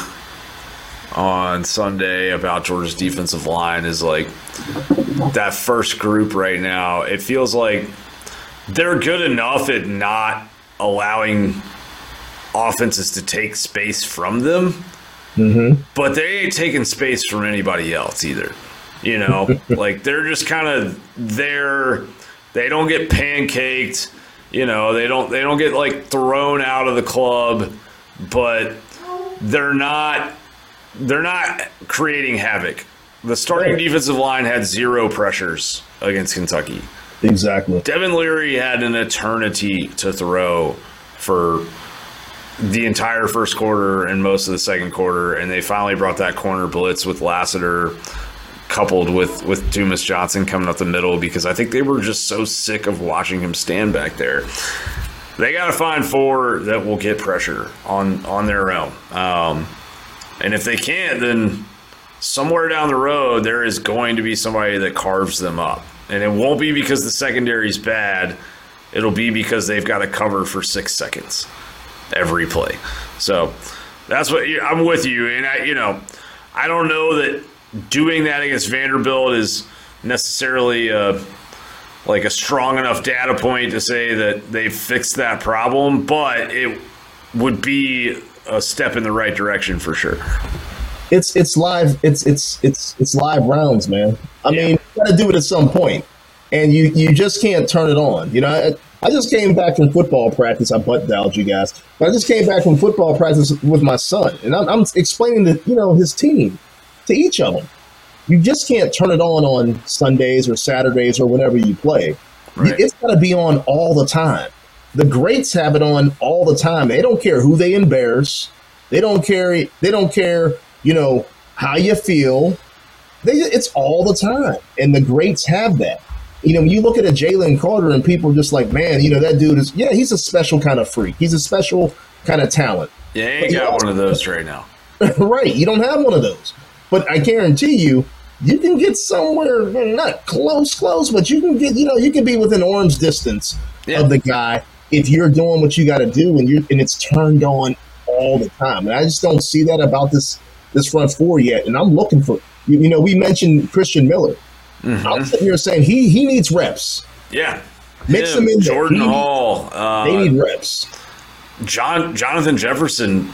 on Sunday about Georgia's defensive line is like that first group right now. It feels like they're good enough at not allowing offenses to take space from them, mm-hmm. but they ain't taking space from anybody else either. You know, like they're just kind of there. They don't get pancaked. You know, they don't they don't get like thrown out of the club, but they're not. They're not creating havoc. The starting defensive line had zero pressures against Kentucky. Exactly. Devin Leary had an eternity to throw for the entire first quarter and most of the second quarter, and they finally brought that corner blitz with Lassiter coupled with, with Dumas Johnson coming up the middle because I think they were just so sick of watching him stand back there. They got to find four that will get pressure on, on their own. Um, And if they can't, then somewhere down the road, there is going to be somebody that carves them up. And it won't be because the secondary is bad. It'll be because they've got to cover for six seconds every play. So that's what I'm with you. And, I, you know, I don't know that doing that against Vanderbilt is necessarily a, like a strong enough data point to say that they've fixed that problem, but it would be a step in the right direction for sure. It's it's live. It's it's it's it's live rounds, man. I yeah. mean, you got to do it at some point, and you you just can't turn it on. You know, I, I just came back from football practice. I butt dialed you guys, but I just came back from football practice with my son, and I'm, I'm explaining the you know his team to each of them. You just can't turn it on on Sundays or Saturdays or whenever you play. Right. It's got to be on all the time. The greats have it on all the time. They don't care who they embarrass. They don't care. They don't care, you know, how you feel. They, it's all the time. And the greats have that. You know, when you look at a Jalen Carter and people are just like, man, you know, that dude is, yeah, he's a special kind of freak. He's a special kind of talent. Yeah, he ain't got one of those right now. Right. You don't have one of those. But I guarantee you, you can get somewhere, not close, close, but you can get, you know, you can be within arm's distance yeah. of the guy. If you're doing what you got to do and you and it's turned on all the time. And I just don't see that about this this front four yet. And I'm looking for, you, you know, we mentioned Christian Miller. Mm-hmm. I'm sitting here saying he he needs reps. Yeah. Mix him, him in there. Jordan He Hall. Need, uh, they need reps. John Jonathan Jefferson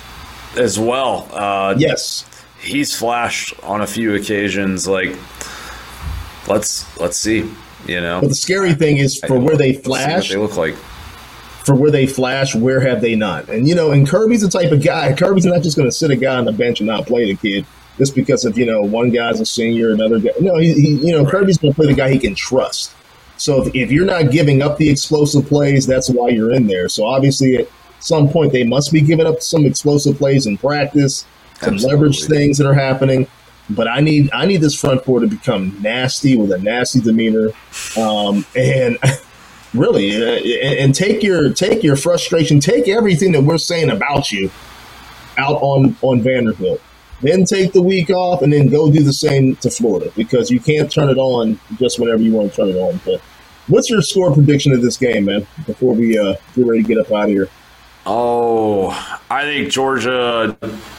as well. Uh, yes. He's flashed on a few occasions. Like, let's let's see, you know. But the scary thing is for where they flash. What they look like. For where they flash, where have they not? And, you know, and Kirby's the type of guy. Kirby's not just going to sit a guy on the bench and not play the kid. just because of, you know, one guy's a senior, another guy. No, he, he you know, Kirby's going to play the guy he can trust. So if, if you're not giving up the explosive plays, that's why you're in there. So obviously at some point they must be giving up some explosive plays in practice, some Absolutely. leverage things that are happening. But I need I need this front four to become nasty with a nasty demeanor, um, and really, uh, and, and take your take your frustration, take everything that we're saying about you out on on Vanderbilt. Then take the week off, and then go do the same to Florida, because you can't turn it on just whenever you want to turn it on. But what's your score prediction of this game, man? Before we uh, get ready to get up out of here. Oh, I think Georgia.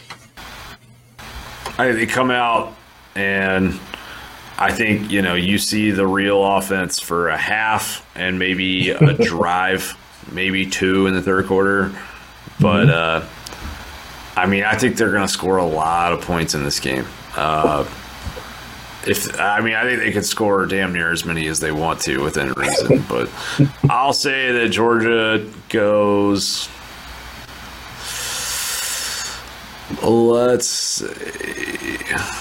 I think they come out, and I think, you know, you see the real offense for a half and maybe a drive, maybe two in the third quarter. But, uh, I mean, I think they're going to score a lot of points in this game. Uh, if I mean, I think they could score damn near as many as they want to within reason. But I'll say that Georgia goes... Let's see.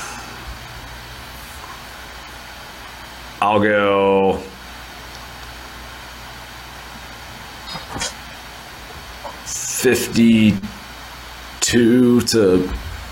I'll go fifty-two to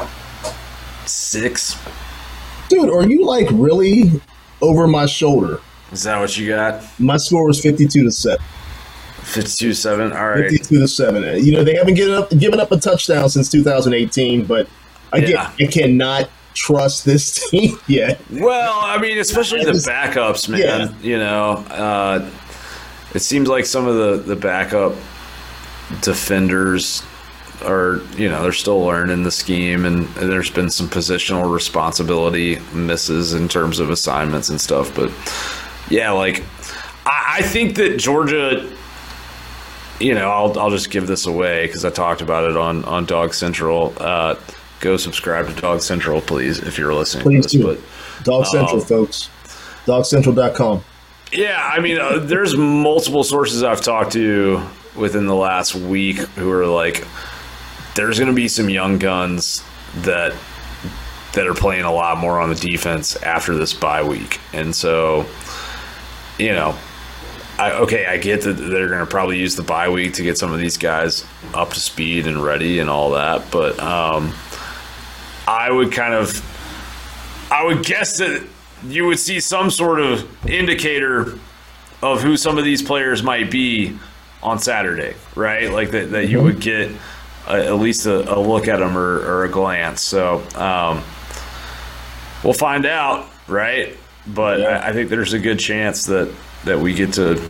six. Dude, are you like really over my shoulder? Is that what you got? My score was fifty-two to seven. fifty-two to seven. All right. fifty-two to seven. You know, they haven't given up given up a touchdown since two thousand eighteen, but again, Yeah. I cannot trust this team yet. Well, I mean, especially the backups, man. Yeah. You know, uh, it seems like some of the, the backup defenders are, you know, they're still learning the scheme, and, and there's been some positional responsibility misses in terms of assignments and stuff. But, yeah, like, I, I think that Georgia, you know, I'll, I'll just give this away because I talked about it on, on Dog Central. Uh, go subscribe to Dog Central, please, if you're listening Please to this. do. Dog Central, um, folks. dog central dot com. Yeah, I mean, uh, there's multiple sources I've talked to within the last week who are like, there's going to be some young guns that that are playing a lot more on the defense after this bye week. And so, you know, I, okay, I get that they're going to probably use the bye week to get some of these guys up to speed and ready and all that. But um, I would kind of, I would guess that you would see some sort of indicator of who some of these players might be on Saturday, right? Like that, that you would get a, at least a, a look at them or, or a glance. So um, we'll find out, right? But Yeah. I, I think there's a good chance that, that we get to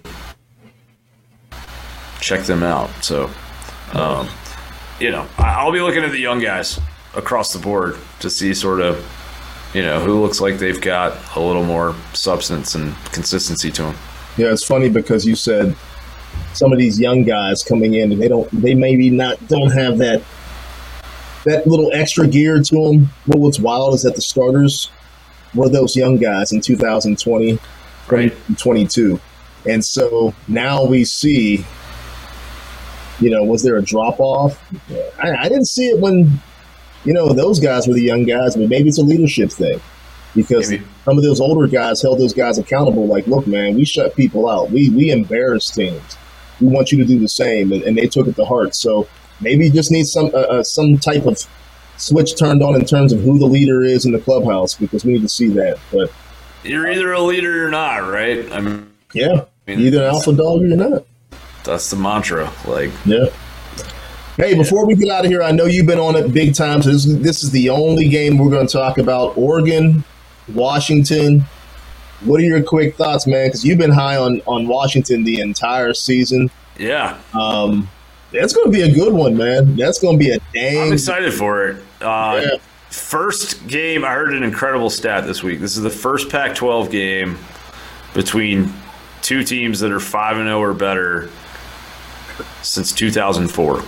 check them out. So, um, you know, I, I'll be looking at the young guys across the board to see sort of, you know, who looks like they've got a little more substance and consistency to them. Yeah, it's funny because you said some of these young guys coming in, and they don't, they maybe not don't have that that little extra gear to them. But what's wild is that the starters were those young guys in two thousand twenty, Right. twenty-two, and so now we see. You know, was there a drop off? I, I didn't see it when, you know, those guys were the young guys, but maybe it's a leadership thing. Because Maybe. some of those older guys held those guys accountable. Like, look, man, we shut people out. We we embarrass teams. We want you to do the same, and, and they took it to heart. So maybe you just need some uh, uh, some type of switch turned on in terms of who the leader is in the clubhouse, because we need to see that. But You're either a leader or you're not, right? I mean, yeah, I mean, either an alpha dog or you're not. that's the mantra. Like, Yeah. Hey, before we get out of here, I know you've been on it big time. So this, this is the only game we're going to talk about. Oregon, Washington. What are your quick thoughts, man? Because you've been high on, on Washington the entire season. yeah, Um, that's going to be a good one, man. That's going to be a dang. I'm excited for it. Uh, Yeah. First game, I heard an incredible stat this week. This is the first Pac twelve game between two teams that are five and zero or better since two thousand four.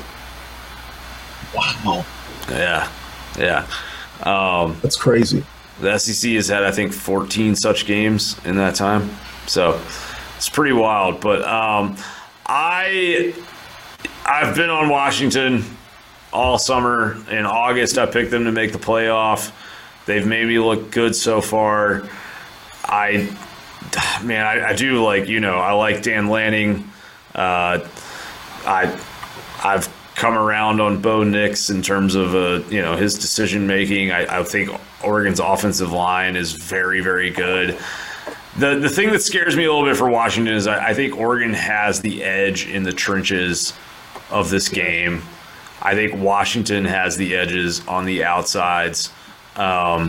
Wow, Yeah, yeah. Um, that's crazy. the S E C has had, I think, fourteen such games in that time, so it's pretty wild. But um, I, I've been on Washington all summer. In August, I picked them to make the playoff. They've made me look good so far. I, man, I, I do like, you know, I like Dan Lanning. Uh, I, I've come around on Bo Nix in terms of, uh, you know, his decision making. I, I think Oregon's offensive line is very, very good. The the thing that scares me a little bit for Washington is I, I think Oregon has the edge in the trenches of this game. I think Washington has the edges on the outsides. Um,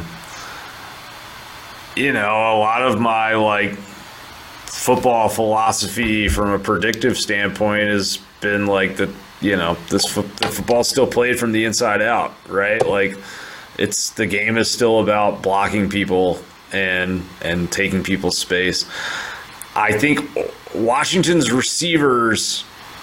you know, a lot of my like football philosophy from a predictive standpoint has been like that. You know, this fo- the football's still played from the inside out, right? Like, it's the game is still about blocking people and and taking people's space. I think Washington's receivers,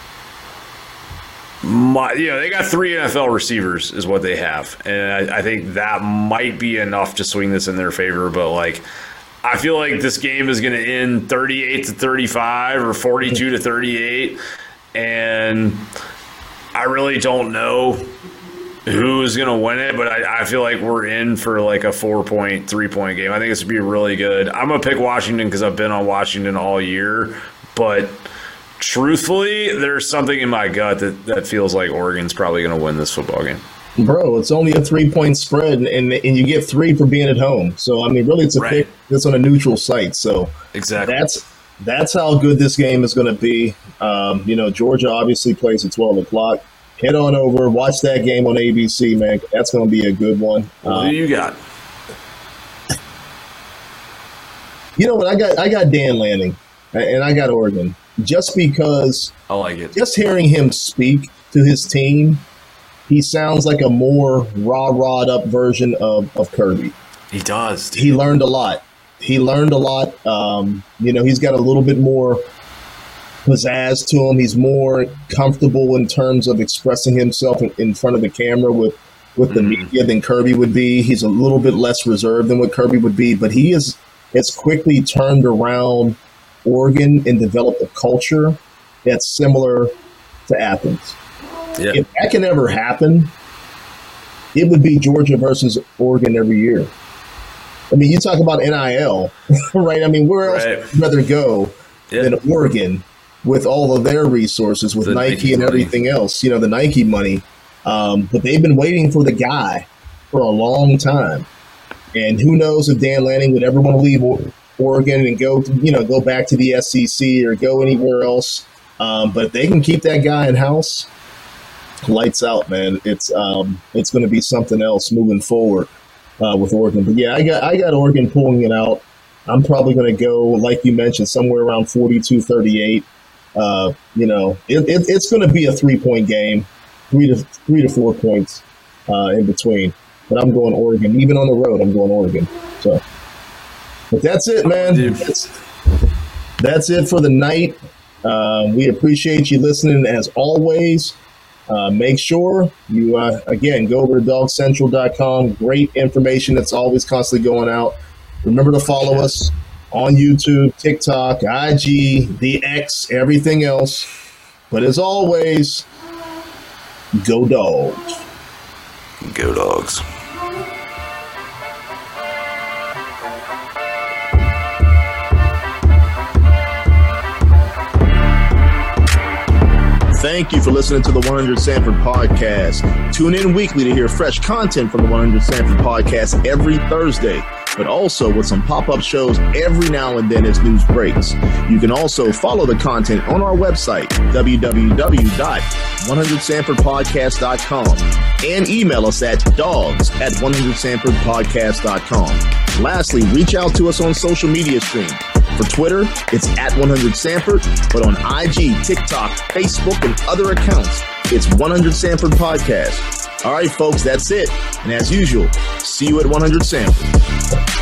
might, you know, they got three N F L receivers is what they have, and I, I think that might be enough to swing this in their favor. But like, I feel like this game is going to end thirty-eight to thirty-five or forty-two to thirty-eight, and I really don't know who's going to win it, but I, I feel like we're in for like a four-point, three-point game. I think this would be really good. I'm going to pick Washington because I've been on Washington all year, but truthfully, there's something in my gut that, that feels like Oregon's probably going to win this football game. Bro, it's only a three-point spread, and, and you get three for being at home. So, I mean, really, it's a right. pick that's on a neutral site. So exactly. that's that's how good this game is going to be. Um, you know, Georgia obviously plays at twelve o'clock. Head on over, watch that game on A B C, man. That's going to be a good one. What um, do you got? You know what? I got I got Dan Lanning, and I got Oregon. Just because I like it. Just hearing him speak to his team, he sounds like a more rah-rahed up version of, of Kirby. He does. Dude. He learned a lot. He learned a lot. Um, you know, he's got a little bit more pizzazz to him. He's more comfortable in terms of expressing himself in, in front of the camera with, with the mm. media than Kirby would be. He's a little bit less reserved than what Kirby would be, but he is has quickly turned around Oregon and developed a culture that's similar to Athens. Yeah. If that can ever happen, it would be Georgia versus Oregon every year. I mean, you talk about N I L, right? I mean, where else right. would you rather go yeah. than Oregon with all of their resources, with the Nike, Nike and money. everything else, you know, the Nike money. Um, but they've been waiting for the guy for a long time. And who knows if Dan Lanning would ever want to leave Oregon and go, to, you know, go back to the S E C or go anywhere else. Um, but if they can keep that guy in house, lights out, man. It's um, it's going to be something else moving forward. Uh, with Oregon. But yeah, I got I got Oregon pulling it out. I'm probably going to go, like you mentioned, somewhere around forty-two thirty-eight. Uh, you know, it, it, it's going to be a three-point game, three to three to four points uh, in between. But I'm going Oregon. Even on the road, I'm going Oregon. So, but that's it, man. That's, that's it for the night. Uh, we appreciate you listening as always. Uh, make sure you, uh, again, go over to dog central dot com. Great information that's always constantly going out. Remember to follow us on YouTube, TikTok, I G, the X, everything else. But as always, go Dogs. Go Dogs. Thank you for listening to the one hundred Sanford Podcast. Tune in weekly to hear fresh content from the one hundred Sanford Podcast every Thursday, but also with some pop-up shows every now and then as news breaks. You can also follow the content on our website, w w w dot one hundred sanford podcast dot com, and email us at dogs at one hundred sanford podcast dot com. Lastly, reach out to us on social media streams. For Twitter, it's at one hundred Sanford, but on I G, TikTok, Facebook, and other accounts, it's one hundred Sanford Podcast. All right, folks, that's it. And as usual, see you at one hundred Sanford.